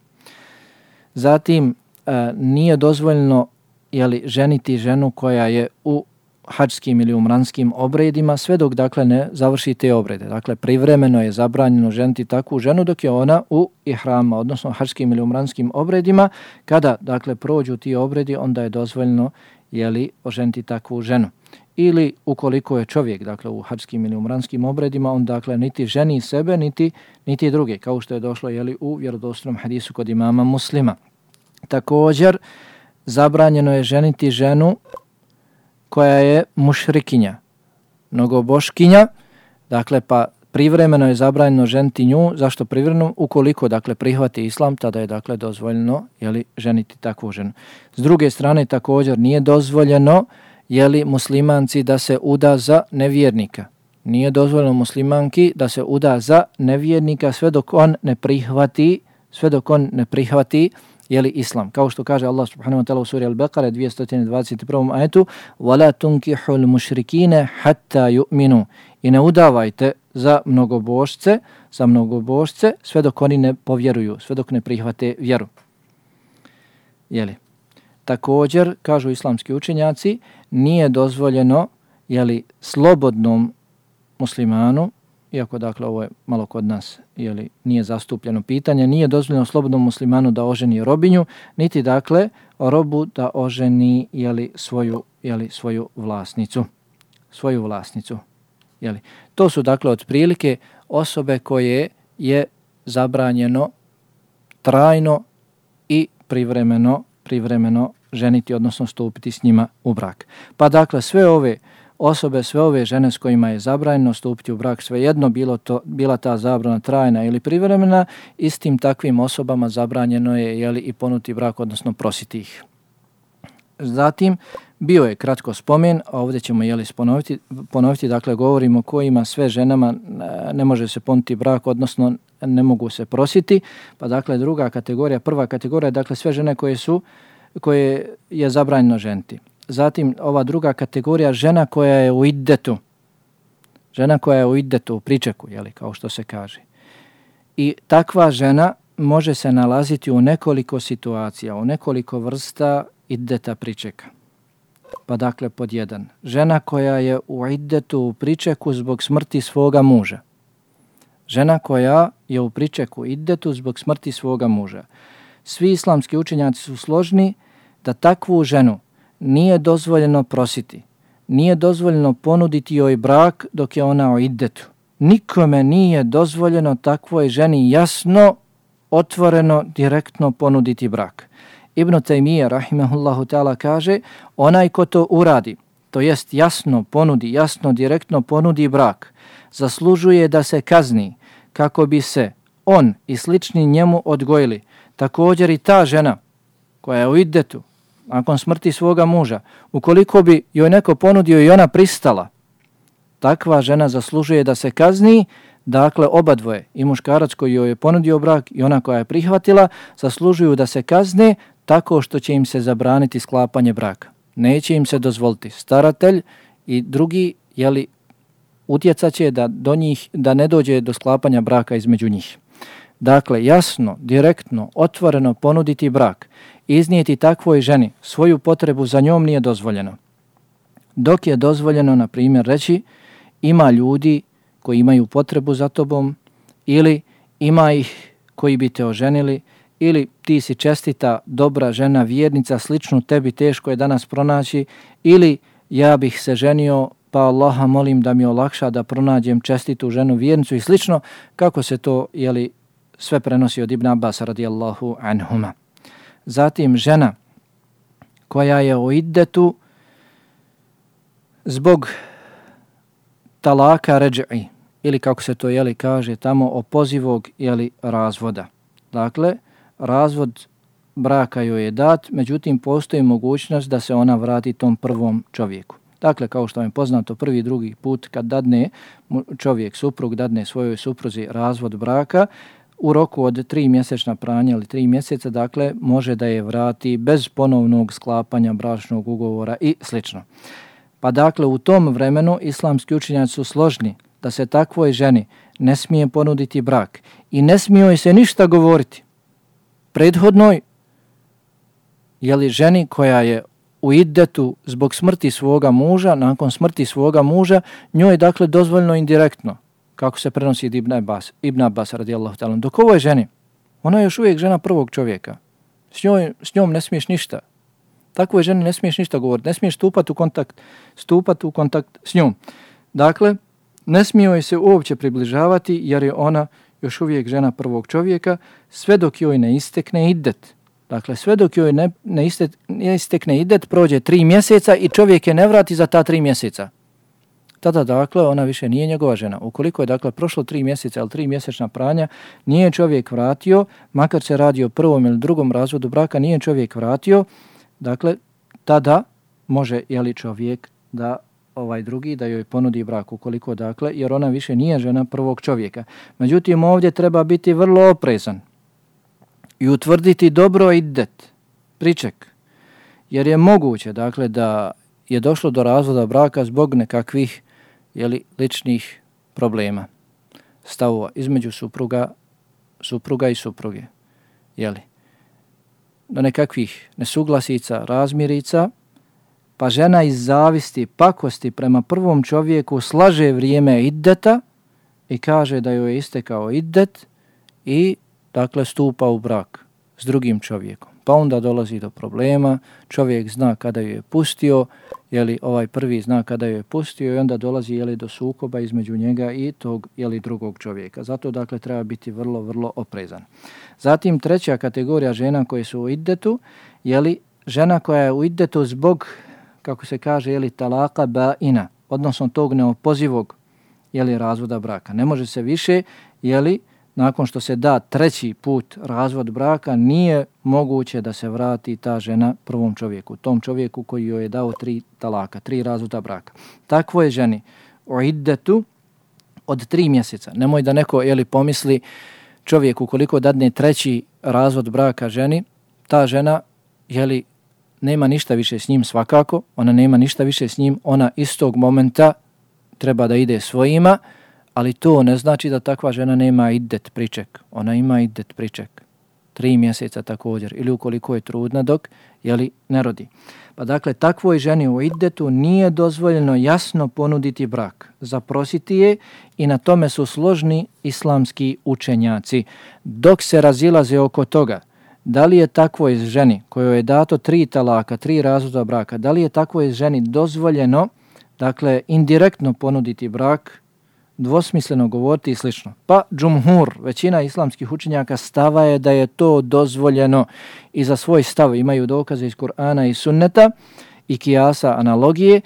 Zatim, e, nije dozvoljeno, jeli, ženiti ženu koja je u hadžskim ili umranskim obredima sve dok, dakle, ne završi te obrede. Dakle, privremeno je zabranjeno ženiti takvu ženu dok je ona u ihrama, odnosno hadžskim ili umranskim obredima. Kada, dakle, prođu ti obredi, onda je dozvoljeno, jeli, oženiti takvu ženu. Ili ukoliko je čovjek, dakle, u hadžskim ili umranskim obredima, on, dakle, niti ženi sebe, niti, niti druge, kao što je došlo, jeli, u vjerodostojnom hadisu kod imama Muslima. Također, zabranjeno je ženiti ženu koja je mušrikinja, mnogoboškinja, dakle, pa privremeno je zabranjeno ženiti nju. Zašto privremeno? Ukoliko, dakle, prihvati islam, tada je, dakle, dozvoljeno, jeli, ženiti takvu ženu. S druge strane, također nije dozvoljeno, jeli, muslimanci da se uda za nevjernika. Nije dozvoljeno muslimanki da se uda za nevjernika sve dok on ne prihvati, sve dok on ne prihvati, jeli, islam. Kao što kaže Allah subhanahu wa ta'ala u suri Al-Baqara dvjesto dvadeset prvom ajetu: وَلَا تُنْكِحُ الْمُشْرِكِينَ حَتَّى يُؤْمِنُوا. I ne udavajte za mnogobošce, za mnogobošce sve dok oni ne povjeruju, sve dok ne prihvate vjeru. Jeli. Također, kažu islamski učenjaci, nije dozvoljeno, jeli, slobodnom muslimanu, iako, dakle, ovo je malo kod nas, jeli, nije zastupljeno pitanje, nije dozvoljeno slobodnom muslimanu da oženi robinju, niti, dakle, robu da oženi, jeli, svoju, jeli, svoju vlasnicu. Svoju vlasnicu. Jeli. To su, dakle, otprilike osobe koje je zabranjeno trajno i privremeno, privremeno ženiti, odnosno stupiti s njima u brak. Pa, dakle, sve ove osobe, sve ove žene s kojima je zabranjeno stupiti u brak, svejedno bilo to, bila ta zabrana trajna ili privremena, istim takvim osobama zabranjeno je, jeli, i ponuti brak, odnosno prositi ih. Zatim, bio je kratko spomen, a ovdje ćemo, jeli, ponoviti, ponoviti, dakle, govorimo o kojima sve ženama ne može se ponuti brak, odnosno ne mogu se prositi. Pa, dakle, druga kategorija, prva kategorija, dakle, sve žene koje su, koje je zabranjeno ženiti. Zatim, ova druga kategorija, žena koja je u iddetu. Žena koja je u iddetu, u pričeku, jeli, kao što se kaže. I takva žena može se nalaziti u nekoliko situacija, u nekoliko vrsta iddeta pričeka. Pa, dakle, pod jedan, žena koja je u iddetu, u pričeku zbog smrti svoga muža. Žena koja je u pričeku, iddetu zbog smrti svoga muža. Svi islamski učenjaci su složni da takvu ženu nije dozvoljeno prositi, nije dozvoljeno ponuditi joj brak dok je ona u iddetu. Nikome nije dozvoljeno takvoj ženi jasno, otvoreno, direktno ponuditi brak. Ibn Taymije, rahimahullahu ta'ala, kaže, onaj ko to uradi, to jest jasno ponudi, jasno, direktno ponudi brak, zaslužuje da se kazni kako bi se on i slični njemu odgojili. Također i ta žena koja je u iddetu, nakon smrti svoga muža, ukoliko bi joj neko ponudio i ona pristala, takva žena zaslužuje da se kazni. Dakle, oba dvoje, i muškarac koji joj je ponudio brak i ona koja je prihvatila, zaslužuju da se kazne tako što će im se zabraniti sklapanje braka. Neće im se dozvoliti. Staratelj i drugi, jeli, utjecat će da, do njih, da ne dođe do sklapanja braka između njih. Dakle, jasno, direktno, otvoreno ponuditi brak, iznijeti takvoj ženi svoju potrebu za njom nije dozvoljeno. Dok je dozvoljeno, na primjer, reći, ima ljudi koji imaju potrebu za tobom, ili ima ih koji bi te oženili, ili ti si čestita, dobra žena, vjernica, sličnu tebi teško je danas pronaći, ili ja bih se ženio, pa Allaha molim da mi olakša da pronađem čestitu ženu, vjernicu i slično, kako se to, jeli, sve prenosi od Ibn Abbas radijallahu anhuma. Zatim, žena koja je u iddetu zbog talaka ređi, ili kako se to, jeli, kaže tamo, opozivog, jeli, razvoda. Dakle, razvod braka joj je dat, međutim postoji mogućnost da se ona vrati tom prvom čovjeku. Dakle, kao što vam je poznato, prvi, drugi put kad dadne čovjek, suprug, dadne svojoj supruzi razvod braka, u roku od tri mjesečna pranja ili tri mjeseca, dakle, može da je vrati bez ponovnog sklapanja bračnog ugovora i slično. Pa dakle, u tom vremenu islamski učenjaci su složni da se takvoj ženi ne smije ponuditi brak i ne smije joj se ništa govoriti. Prethodnoj, jeli ženi koja je u iddetu zbog smrti svoga muža, nakon smrti svoga muža, njoj je dakle dozvoljno indirektno, kako se prenosi Ibn Abbas, Ibn Abbas radijallahu ta'ala. Dok ovoj ženi, ona je još uvijek žena prvog čovjeka. S, njoj, s njom ne smiješ ništa. Takvoj ženi ne smiješ ništa govoriti, ne smiješ stupati u kontakt, stupati u kontakt s njom. Dakle, ne smije joj se uopće približavati jer je ona još uvijek žena prvog čovjeka, sve dok joj ne istekne iddet. Dakle, sve dok joj ne, ne, istek, ne istekne iddet, prođe tri mjeseca i čovjek je ne vrati za ta tri mjeseca. Tada, dakle, ona više nije njegova žena. Ukoliko je, dakle, prošlo tri mjeseca ili tri mjesečna pranja, nije čovjek vratio, makar se radi o prvom ili drugom razvodu braka, nije čovjek vratio, dakle, tada može, jeli, čovjek da ovaj drugi da joj ponudi brak, ukoliko, dakle, jer ona više nije žena prvog čovjeka. Međutim, ovdje treba biti vrlo oprezan i utvrditi dobro iddet, priček, jer je moguće, dakle, da je došlo do razvoda braka zbog nekakvih, jeli, ličnih problema, stavova između supruga, supruga i supruge, jeli, do nekakvih nesuglasica, razmirica, pa žena iz zavisti, pakosti prema prvom čovjeku slaže vrijeme iddeta i kaže da joj je istekao iddet i, dakle, stupa u brak s drugim čovjekom. Pa onda dolazi do problema, čovjek zna kada ju je pustio, jeli, ovaj prvi zna kada ju je pustio i onda dolazi, jeli, do sukoba između njega i tog, jeli, drugog čovjeka. Zato, dakle, treba biti vrlo, vrlo oprezan. Zatim, treća kategorija žena koje su u iddetu, jeli, žena koja je u iddetu zbog, kako se kaže, jeli, talaka baina, odnosno tog neopozivog, jeli, razvoda braka. Ne može se više, jeli, nakon što se da treći put razvod braka, nije moguće da se vrati ta žena prvom čovjeku, tom čovjeku koji joj je dao tri talaka, tri razvoda braka. Takvo je ženi u iddetu od tri mjeseca. Nemoj da neko, jeli, pomisli čovjek ukoliko dadne treći razvod braka ženi, ta žena, jeli, nema ništa više s njim svakako, ona nema ništa više s njim, ona istog momenta treba da ide svojima, ali to ne znači da takva žena nema iddet priček. Ona ima iddet priček. Tri mjeseca također. Ili ukoliko je trudna dok, jeli, ne rodi. Pa dakle, takvoj ženi u iddetu nije dozvoljeno jasno ponuditi brak. Zaprositi je i na tome su složni islamski učenjaci. Dok se razilaze oko toga, da li je takvoj ženi kojoj je dato tri talaka, tri razvoda braka, da li je takvoj ženi dozvoljeno, dakle, indirektno ponuditi brak, dvosmisleno govoriti i slično. Pa džumhur, većina islamskih učenjaka, stava je da je to dozvoljeno i za svoj stav imaju dokaze iz Kur'ana i sunneta i kijasa, analogije,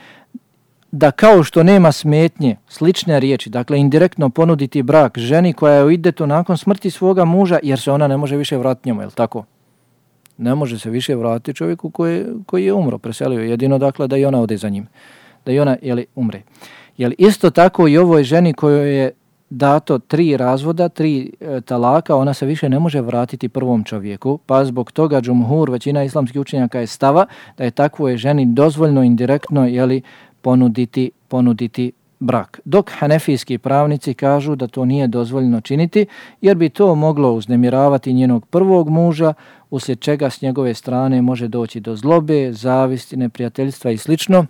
da kao što nema smetnje, slične riječi, dakle indirektno ponuditi brak ženi koja je u iddetu nakon smrti svoga muža, jer se ona ne može više vratiti njemu, je li tako? Ne može se više vratiti čovjeku koji, koji je umro, preselio, jedino, dakle, da i ona ode za njim, da i ona, jeli, umre. Jel isto tako i ovoj ženi kojoj je dato tri razvoda, tri e, talaka, ona se više ne može vratiti prvom čovjeku, pa zbog toga džumhur, većina islamskih učenjaka je stava da je takvoj ženi dozvoljno indirektno, jeli, ponuditi, ponuditi brak. Dok hanefijski pravnici kažu da to nije dozvoljno činiti, jer bi to moglo uznemiravati njenog prvog muža, uslijed čega s njegove strane može doći do zlobe, zavisti, neprijateljstva i slično.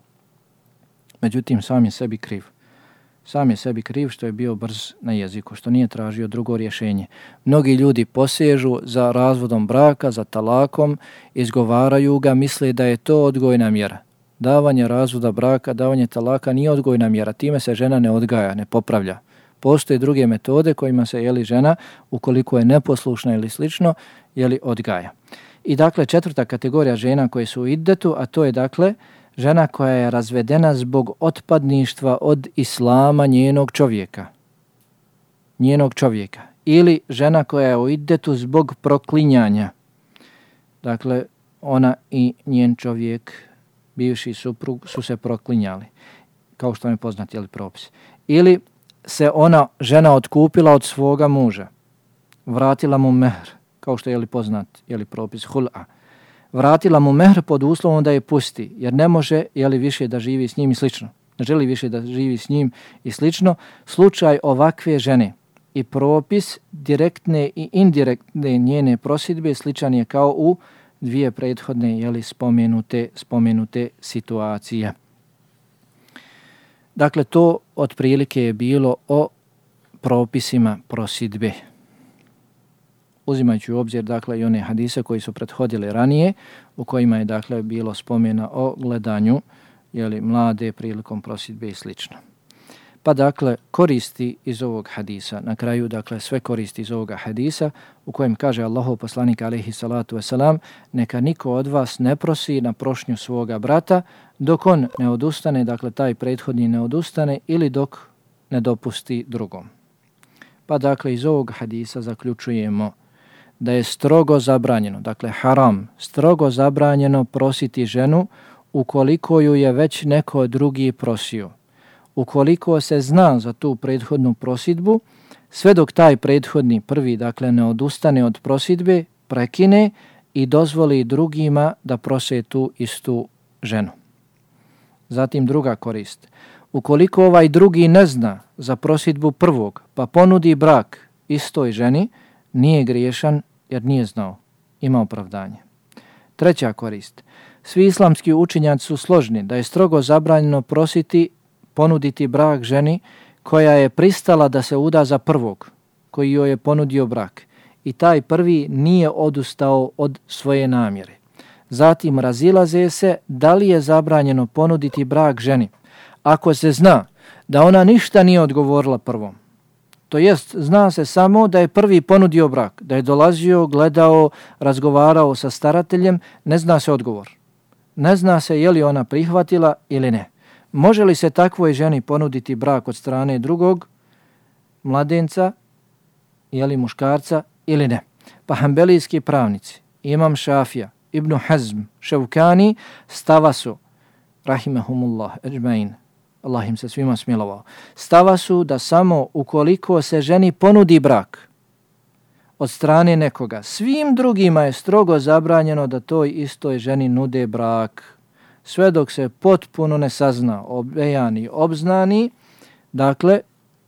Međutim, sam je sebi kriv. Sam je sebi kriv što je bio brz na jeziku, što nije tražio drugo rješenje. Mnogi ljudi posežu za razvodom braka, za talakom, izgovaraju ga, misle da je to odgojna mjera. Davanje razvoda braka, davanje talaka nije odgojna mjera. Time se žena ne odgaja, ne popravlja. Postoje druge metode kojima se, jeli, žena, ukoliko je neposlušna ili slično, jeli, odgaja. I dakle, četvrta kategorija žena koje su u iddetu, a to je, dakle, žena koja je razvedena zbog otpadništva od islama njenog čovjeka. Njenog čovjeka. Ili žena koja je u iddetu zbog proklinjanja. dakle, ona i njen čovjek, bivši suprug, su se proklinjali, kao što je poznat, jeli, propis. Ili se ona, žena, otkupila od svoga muža, vratila mu mehr, kao što je, jeli, poznat, jeli, propis hul'a. Vratila mu mehr pod uslovom da je pusti, jer ne može, jeli, više da živi s njim i slično. Ne želi više da živi s njim i slično. Slučaj ovakve žene i propis direktne i indirektne njene prosidbe sličan je kao u dvije prethodne, jeli, spomenute, spomenute situacije. Dakle, to otprilike je bilo o propisima prosidbe. Uzimajući u obzir, dakle, i one hadise koji su prethodili ranije, u kojima je, dakle, bilo spomena o gledanju, jeli, mlade prilikom prosidbe i slično. Pa, dakle, koristi iz ovog hadisa, na kraju, dakle, sve koristi iz ovoga hadisa, u kojem kaže Allahov poslanik alejhi salatu vesselam: neka niko od vas ne prosi na prošnju svoga brata dok on ne odustane, dakle, taj prethodni ne odustane, ili dok ne dopusti drugom. Pa, dakle, iz ovog hadisa zaključujemo da je strogo zabranjeno, dakle, haram, strogo zabranjeno prositi ženu ukoliko ju je već neko drugi prosio. Ukoliko se zna za tu prethodnu prosidbu, sve dok taj prethodni prvi, dakle, ne odustane od prosidbe, prekine i dozvoli drugima da prose tu istu ženu. Zatim druga korist. Ukoliko ovaj drugi ne zna za prosidbu prvog, pa ponudi brak istoj ženi, nije griješan jer nije znao, ima opravdanje. Treća korist. Svi islamski učenjaci su složni da je strogo zabranjeno prositi, ponuditi brak ženi koja je pristala da se uda za prvog, koji joj je ponudio brak. I taj prvi nije odustao od svoje namjere. Zatim razilaze se da li je zabranjeno ponuditi brak ženi ako se zna da ona ništa nije odgovorila prvom. To jest, zna se samo da je prvi ponudio brak, da je dolazio, gledao, razgovarao sa starateljem, ne zna se odgovor. Ne zna se je li ona prihvatila ili ne. Može li se takvoj ženi ponuditi brak od strane drugog mladenca, je li muškarca ili ne? Pa hanbelijski pravnici, Imam Šafija, Ibn Hazm, Ševkani, stava su, rahimahumullah, ejmain, Allah im se svima smilovao, stava su da samo ukoliko se ženi ponudi brak od strane nekoga, svim drugima je strogo zabranjeno da toj istoj ženi nude brak, sve dok se potpuno ne sazna, obejani, obznani, dakle,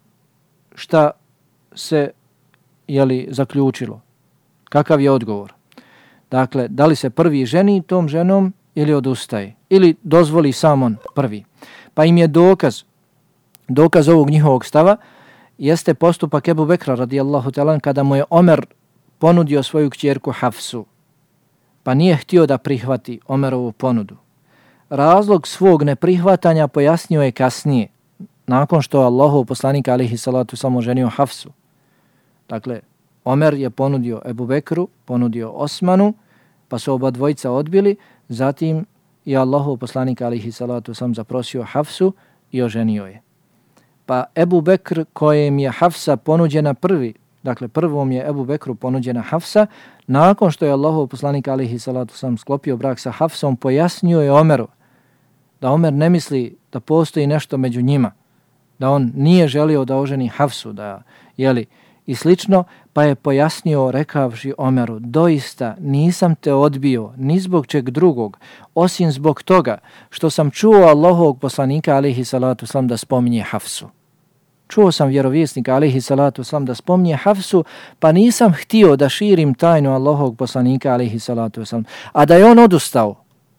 šta se, jeli, zaključilo, kakav je odgovor. Dakle, da li se prvi ženi tom ženom ili odustaje, ili dozvoli sam on prvi. Pa im je dokaz, dokaz ovog njihovog stava, jeste postupak Ebu Bekra radijallahu ta'ala kada mu je Omer ponudio svoju kćerku Hafsu, pa nije htio da prihvati Omerovu ponudu. Razlog svog neprihvatanja pojasnio je kasnije, nakon što Allahov poslanik alejhi salatu vesselam oženio Hafsu. Dakle, Omer je ponudio Ebu Bekru, ponudio Osmanu, pa su oba dvojica odbili, zatim je Allahov poslanik alejhi salatu vesselam zaprosio Hafsu i oženio je. Pa Ebu Bekr, kojem je Hafsa ponuđena prvi, dakle prvom je Ebu Bekru ponuđena Hafsa, nakon što je Allahov poslanik alejhi salatu vesselam sklopio brak sa Hafsom, pojasnio je Omeru da Omer ne misli da postoji nešto među njima, da on nije želio da oženi Hafsu, da, jeli, i slično, pa je pojasnio rekavši Omeru: doista nisam te odbio ni zbog čeg drugog, osim zbog toga što sam čuo Allahovog poslanika alejhi salatu vesselam da spominje Hafsu. Čuo sam vjerovjesnika alejhi salatu vesselam da spominje Hafsu, pa nisam htio da širim tajnu Allahovog poslanika alejhi salatu vesselam. A da je on odustao,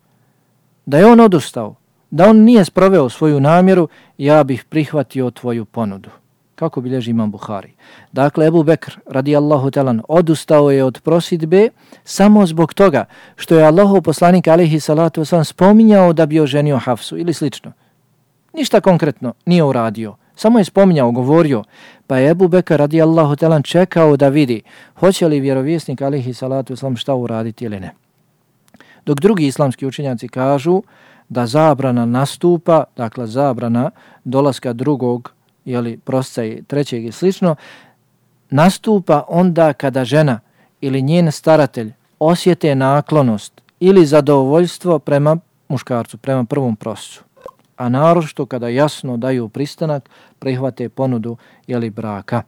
da je on odustao, da on nije sproveo svoju namjeru, ja bih prihvatio tvoju ponudu. Kako bilježi Imam Buhari. Dakle, Ebu Bekr radijallahu ta'ala odustao je od prosidbe samo zbog toga što je Allahov poslanik alejhi salatu vesselam spominjao da bi oženio Hafsu ili slično. Ništa konkretno nije uradio. Samo je spominjao, govorio, pa je Ebu Bekr radijallahu ta'ala čekao da vidi hoće li vjerovjesnik alejhi salatu vesselam šta uraditi ili ne. Dok drugi islamski učenjaci kažu da zabrana nastupa, dakle zabrana dolaska drugog, jeli, prosca i trećeg i slično, nastupa onda kada žena ili njen staratelj osjete naklonost ili zadovoljstvo prema muškarcu, prema prvom proscu. A naročito kada jasno daju pristanak, prihvate ponudu jeli braka.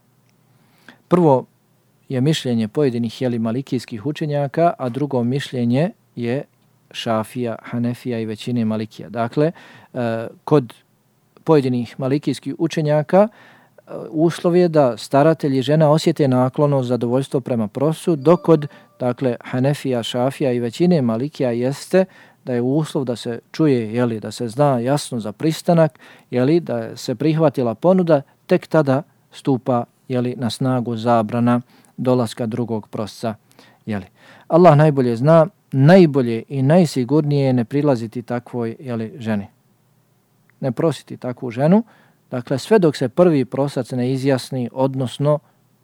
Prvo je mišljenje pojedinih jeli malikijskih učenjaka, a drugo mišljenje je Šafija, Hanefija i većine Malikija. Dakle, kod pojedinih malikijskih učenjaka uslov je da staratelji žena osjete naklonost, zadovoljstvo prema proscu, dok kod dakle, Hanefija, Šafija i većine Malikija jeste da je uslov da se čuje, jeli, da se zna jasno za pristanak, jeli, da se prihvatila ponuda, tek tada stupa jeli, na snagu zabrana dolaska drugog prosca. Jeli. Allah najbolje zna, najbolje i najsigurnije je ne prilaziti takvoj jeli, ženi. Ne prositi takvu ženu, dakle sve dok se prvi prosac ne izjasni, odnosno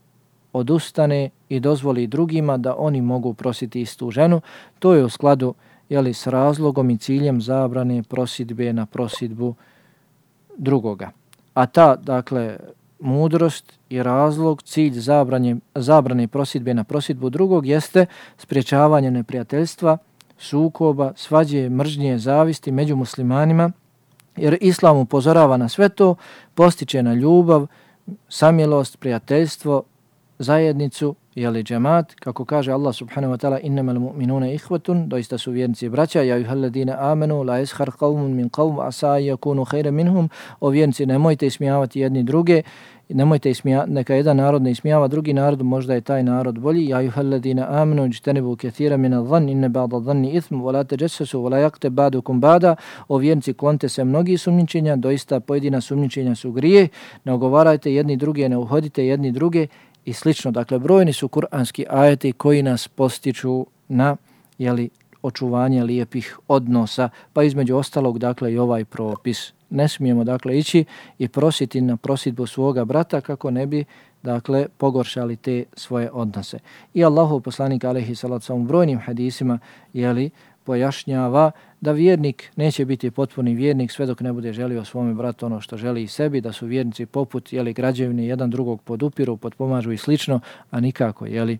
odustane i dozvoli drugima da oni mogu prositi istu ženu, to je u skladu jeli, s razlogom i ciljem zabrane prosidbe na prosidbu drugoga. A ta, dakle, mudrost i razlog, cilj zabrane, zabrane prosidbe na prosidbu drugog jeste sprječavanje neprijateljstva, sukoba, svađe, mržnje, zavisti među muslimanima, jer Islam upozorava na sve to, postiče na ljubav, samilost, prijateljstvo, zajednicu, jeli džemat, kako kaže Allah subhanahu wa ta'ala, innamal mu'minuna ihvatun, doista su vjernici braća, ja yuhalladina amanu, la ishar qawmun min qawm, asa yakunu khayran minhum, o vjernici nemojte ismijavati jedni druge, nemojte ismijavati, neka jedan narod ne ismijava drugi narod, možda je taj narod bolji, ja yuhalladina amanu, ijtanibu kathira min adh-dhann, inna ba'da adh-dhanni ithm, wa la tajassasu, wa la yaqtab ba'dukum ba'da, o vjernici klonite se mnogi sumnjičenja, doista pojedina sumnjičenja su grije, ne ogovarajte jedni druge, ne uhodite jedni druge, i slično. Dakle, brojni su kuranski ajeti koji nas postiču na jeli, očuvanje lijepih odnosa, pa između ostalog, dakle, i ovaj propis. Ne smijemo, dakle, ići i prositi na prosidbu svoga brata kako ne bi, dakle, pogoršali te svoje odnose. I Allahov poslanik, alejhi salatu vesselam, u brojnim hadisima, jeli, pojašnjava da vjernik neće biti potpuni vjernik sve dok ne bude želio svome bratu ono što želi i sebi, da su vjernici poput jeli, građevine jedan drugog podupiru, potpomažu i slično, a nikako jeli,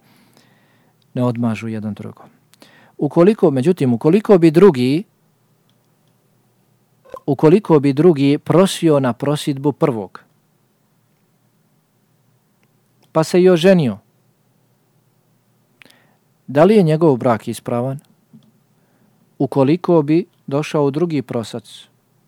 ne odmažu jedan drugom. Ukoliko, međutim, ukoliko bi drugi ukoliko bi drugi prosio na prosidbu prvog, pa se i oženio, da li je njegov brak ispravan? Ukoliko bi došao u drugi prosac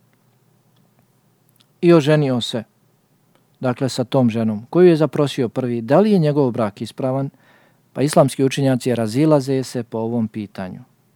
i oženio se, dakle sa tom ženom, koju je zaprosio prvi, da li je njegov brak ispravan? Pa islamski učenjaci razilaze se po ovom pitanju.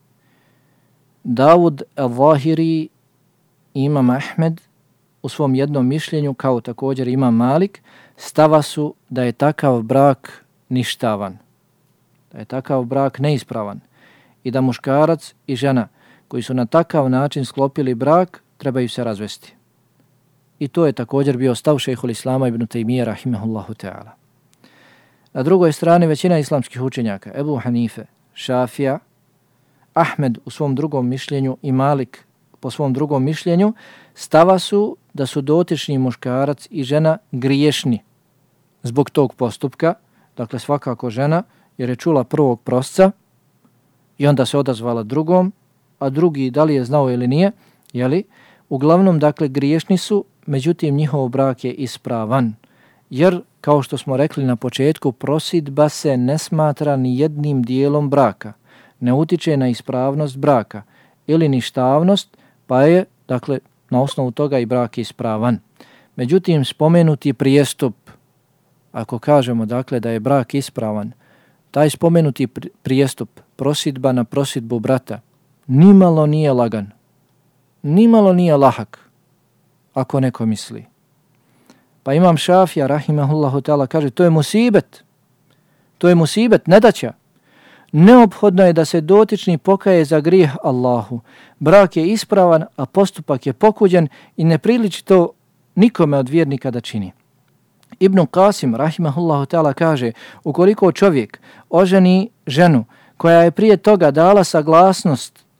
Davud al-Zahiri, Imam Ahmed, u svom jednom mišljenju, kao također Imam Malik, stava su da je takav brak ništavan, da je takav brak neispravan i da muškarac i žena koji su na takav način sklopili brak trebaju se razvesti. I to je također bio stav šejhul Islama ibn Taymije rahimehullahu ta'ala. Na drugoj strani većina islamskih učenjaka, Ebu Hanife, Šafija, Ahmed u svom drugom mišljenju i Malik po svom drugom mišljenju, stava su da su dotični muškarac i žena griješni zbog tog postupka, dakle svakako žena, jer je čula prvog prosca i onda se odazvala drugom, a drugi da li je znao ili nije, jeli? Uglavnom, dakle, griješni su, međutim njihov brak je ispravan, jer kao što smo rekli na početku, prosidba se ne smatra ni jednim dijelom braka, ne utiče na ispravnost braka ili ništavnost, pa je, dakle, na osnovu toga i brak ispravan. Međutim, spomenuti prijestup, ako kažemo, dakle, da je brak ispravan, taj spomenuti prijestup, prosidba na prosidbu brata, nimalo nije lagan, nimalo nije lahak, ako neko misli. Pa Imam Šafija, rahimahullahu ta'ala, kaže, to je musibet, to je musibet, nedaća. Neophodno je da se dotični pokaje za grijeh Allahu. Brak je ispravan, a postupak je pokuđen i ne priliči to nikome od vjernika da čini. Ibn Qasim, rahimahullahu ta'ala, kaže, ukoliko čovjek oženi ženu koja je prije toga dala saglasnost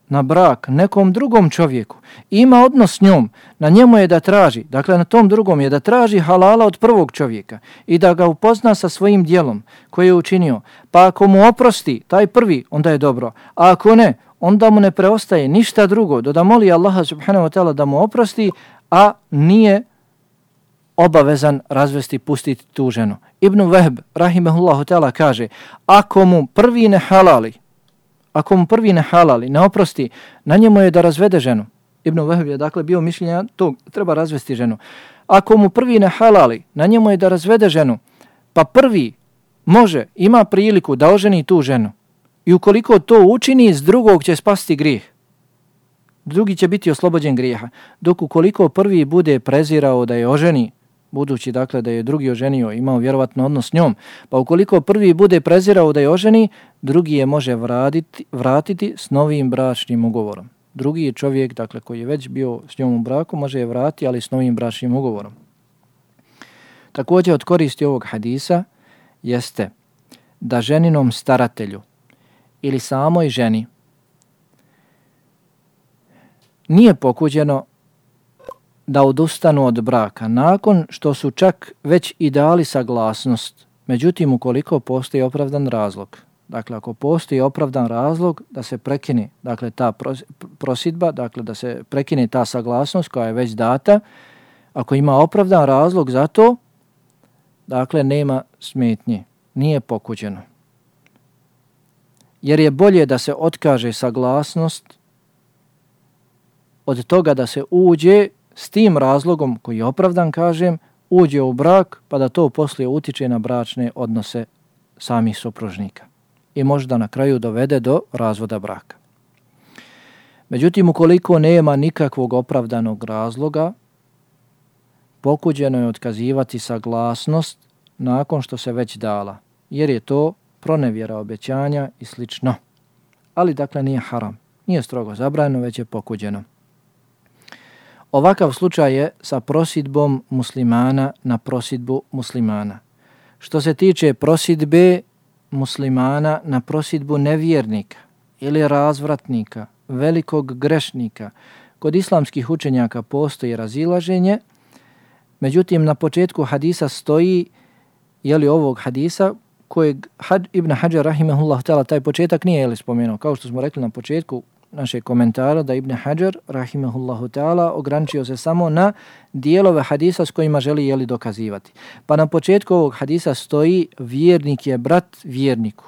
na brak nekom drugom čovjeku, ima odnos s njom, na njemu je da traži, dakle na tom drugom je da traži halala od prvog čovjeka i da ga upozna sa svojim djelom koje je učinio. Pa ako mu oprosti taj prvi, onda je dobro. A ako ne, onda mu ne preostaje ništa drugo do da moli Allaha subhanahu wa ta'ala da mu oprosti, a nije obavezan razvesti, pustiti tu ženu. Ibn Wahb, rahimahullahu ta'ala, kaže, ako mu prvi ne halali, ako mu prvi ne halali, ne oprosti, na njemu je da razvede ženu. Ibn Wahb je dakle bio mišljenja, to treba razvesti ženu. Ako mu prvi ne halali, na njemu je da razvede ženu, pa prvi može, ima priliku da oženi tu ženu. I ukoliko to učini, s drugog će spasti grijeh. Drugi će biti oslobođen grijeha. Dok ukoliko prvi bude prezirao da je oženi, budući dakle da je drugi oženio, imao vjerovatno odnos s njom, pa ukoliko prvi bude prezirao da je oženi, drugi je može vratiti, vratiti s novim bračnim ugovorom. Drugi je čovjek, dakle, koji je već bio s njom u braku, može je vratiti, ali s novim bračnim ugovorom. Također od koristi ovog hadisa jeste da ženinom staratelju ili samoj ženi nije pokuđeno da odustanu od braka nakon što su čak već i dali saglasnost. Međutim, ukoliko postoji opravdan razlog, dakle ako postoji opravdan razlog da se prekine, dakle ta prosidba, dakle da se prekine ta saglasnost koja je već data, ako ima opravdan razlog za to, dakle nema smetnje, nije pokuđeno. Jer je bolje da se otkaže saglasnost od toga da se uđe s tim razlogom koji je opravdan, kažem, uđe u brak pa da to poslije utiče na bračne odnose samih supružnika i možda na kraju dovede do razvoda braka. Međutim, ukoliko nema nikakvog opravdanog razloga, pokuđeno je otkazivati saglasnost nakon što se već dala, jer je to pronevjera obećanja i slično. Ali dakle nije haram, nije strogo zabranjeno, već je pokuđeno. Ovakav slučaj je sa prosidbom muslimana na prosidbu muslimana. Što se tiče prosidbe muslimana na prosidbu nevjernika ili razvratnika, velikog grešnika, kod islamskih učenjaka postoji razilaženje, međutim na početku hadisa stoji, jeli ovog hadisa, kojeg Ibn Hajar rahimahullah ta'ala taj početak nije jeli spomenuo, kao što smo rekli na početku našeg komentara, da Ibn Hajar rahimahullahu ta'ala ograničio se samo na dijelove hadisa s kojima želi jeli dokazivati. Pa na početku ovog hadisa stoji vjernik je brat vjerniku.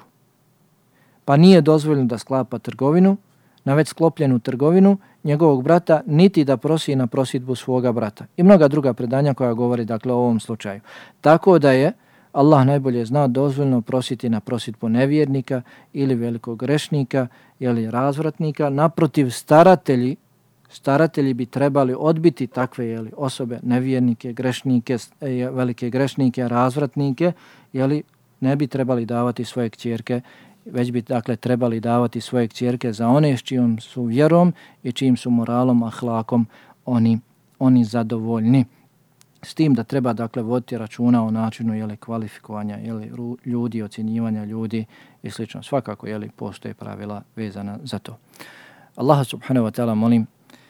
Pa nije dozvoljeno da sklapa trgovinu, na već sklopljenu trgovinu njegovog brata, niti da prosi na prosidbu svoga brata. I mnoga druga predanja koja govori dakle o ovom slučaju. Tako da je Allah najbolje zna dozvoljno prositi na prosidbu nevjernika ili velikog grešnika ili razvratnika. Naprotiv, staratelji, staratelji bi trebali odbiti takve jeli, osobe, nevjernike, grešnike, velike grešnike, razvratnike, jeli, ne bi trebali davati svoje kćerke, već bi dakle trebali davati svoje kćerke za one s čijom su vjerom i čijim su moralom, ahlakom oni, oni zadovoljni. S tim da treba dakle voditi računa o načinu jeli, kvalifikovanja jeli, ljudi, ocjenjivanja ljudi i slično. Svakako jeli, postoje pravila vezana za to. Allaha subhanahu wa ta'ala molim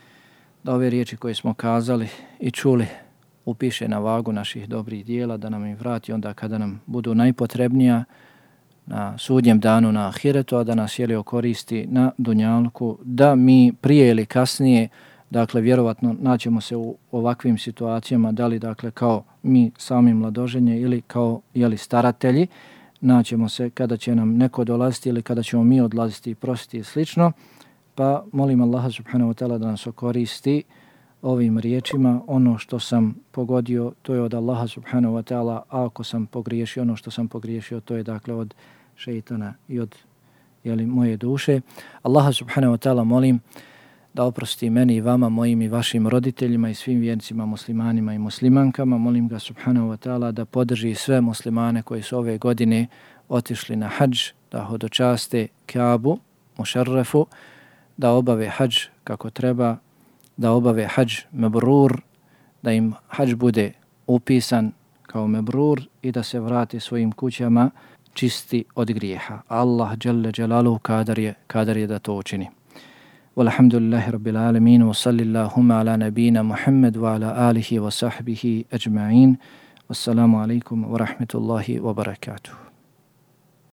da ove riječi koje smo kazali i čuli upiše na vagu naših dobrih dijela, da nam ih vrati onda kada nam budu najpotrebnija na sudnjem danu na ahiretu, a da nas jeli okoristi na dunjalku, da mi prije ili kasnije, dakle vjerovatno naćemo se u ovakvim situacijama, da li dakle kao mi sami mladoženje ili kao jeli staratelji, naćemo se kada će nam neko dolaziti ili kada ćemo mi odlaziti i prositi i slično, pa molim Allaha subhanahu wa ta'ala da nas okoristi ovim riječima. Ono što sam pogodio, to je od Allaha subhanahu wa ta'ala, a ako sam pogriješio, ono što sam pogriješio, to je dakle od šeitana i od jeli, moje duše. Allaha subhanahu wa ta'ala molim da oprosti meni i vama, mojim i vašim roditeljima i svim vjernicima, muslimanima i muslimankama. Molim ga subhanahu wa ta'ala da podrži sve muslimane koji su ove godine otišli na hadž, da hodočaste Kaabu, Mušarrefu, da obave hadž kako treba, da obave hadž mebrur, da im hadž bude upisan kao mebrur i da se vrati svojim kućama čisti od grijeha. Allah dželle dželaluhu kadar je, kadar je da to učini. Walhamdulillahi rabbil alamin, wa sallillahuma ala nabina Muhammad wa ala alihi wa sahbihi ajma'in. Wassalamu alaikum wa rahmetullahi wa barakatuh.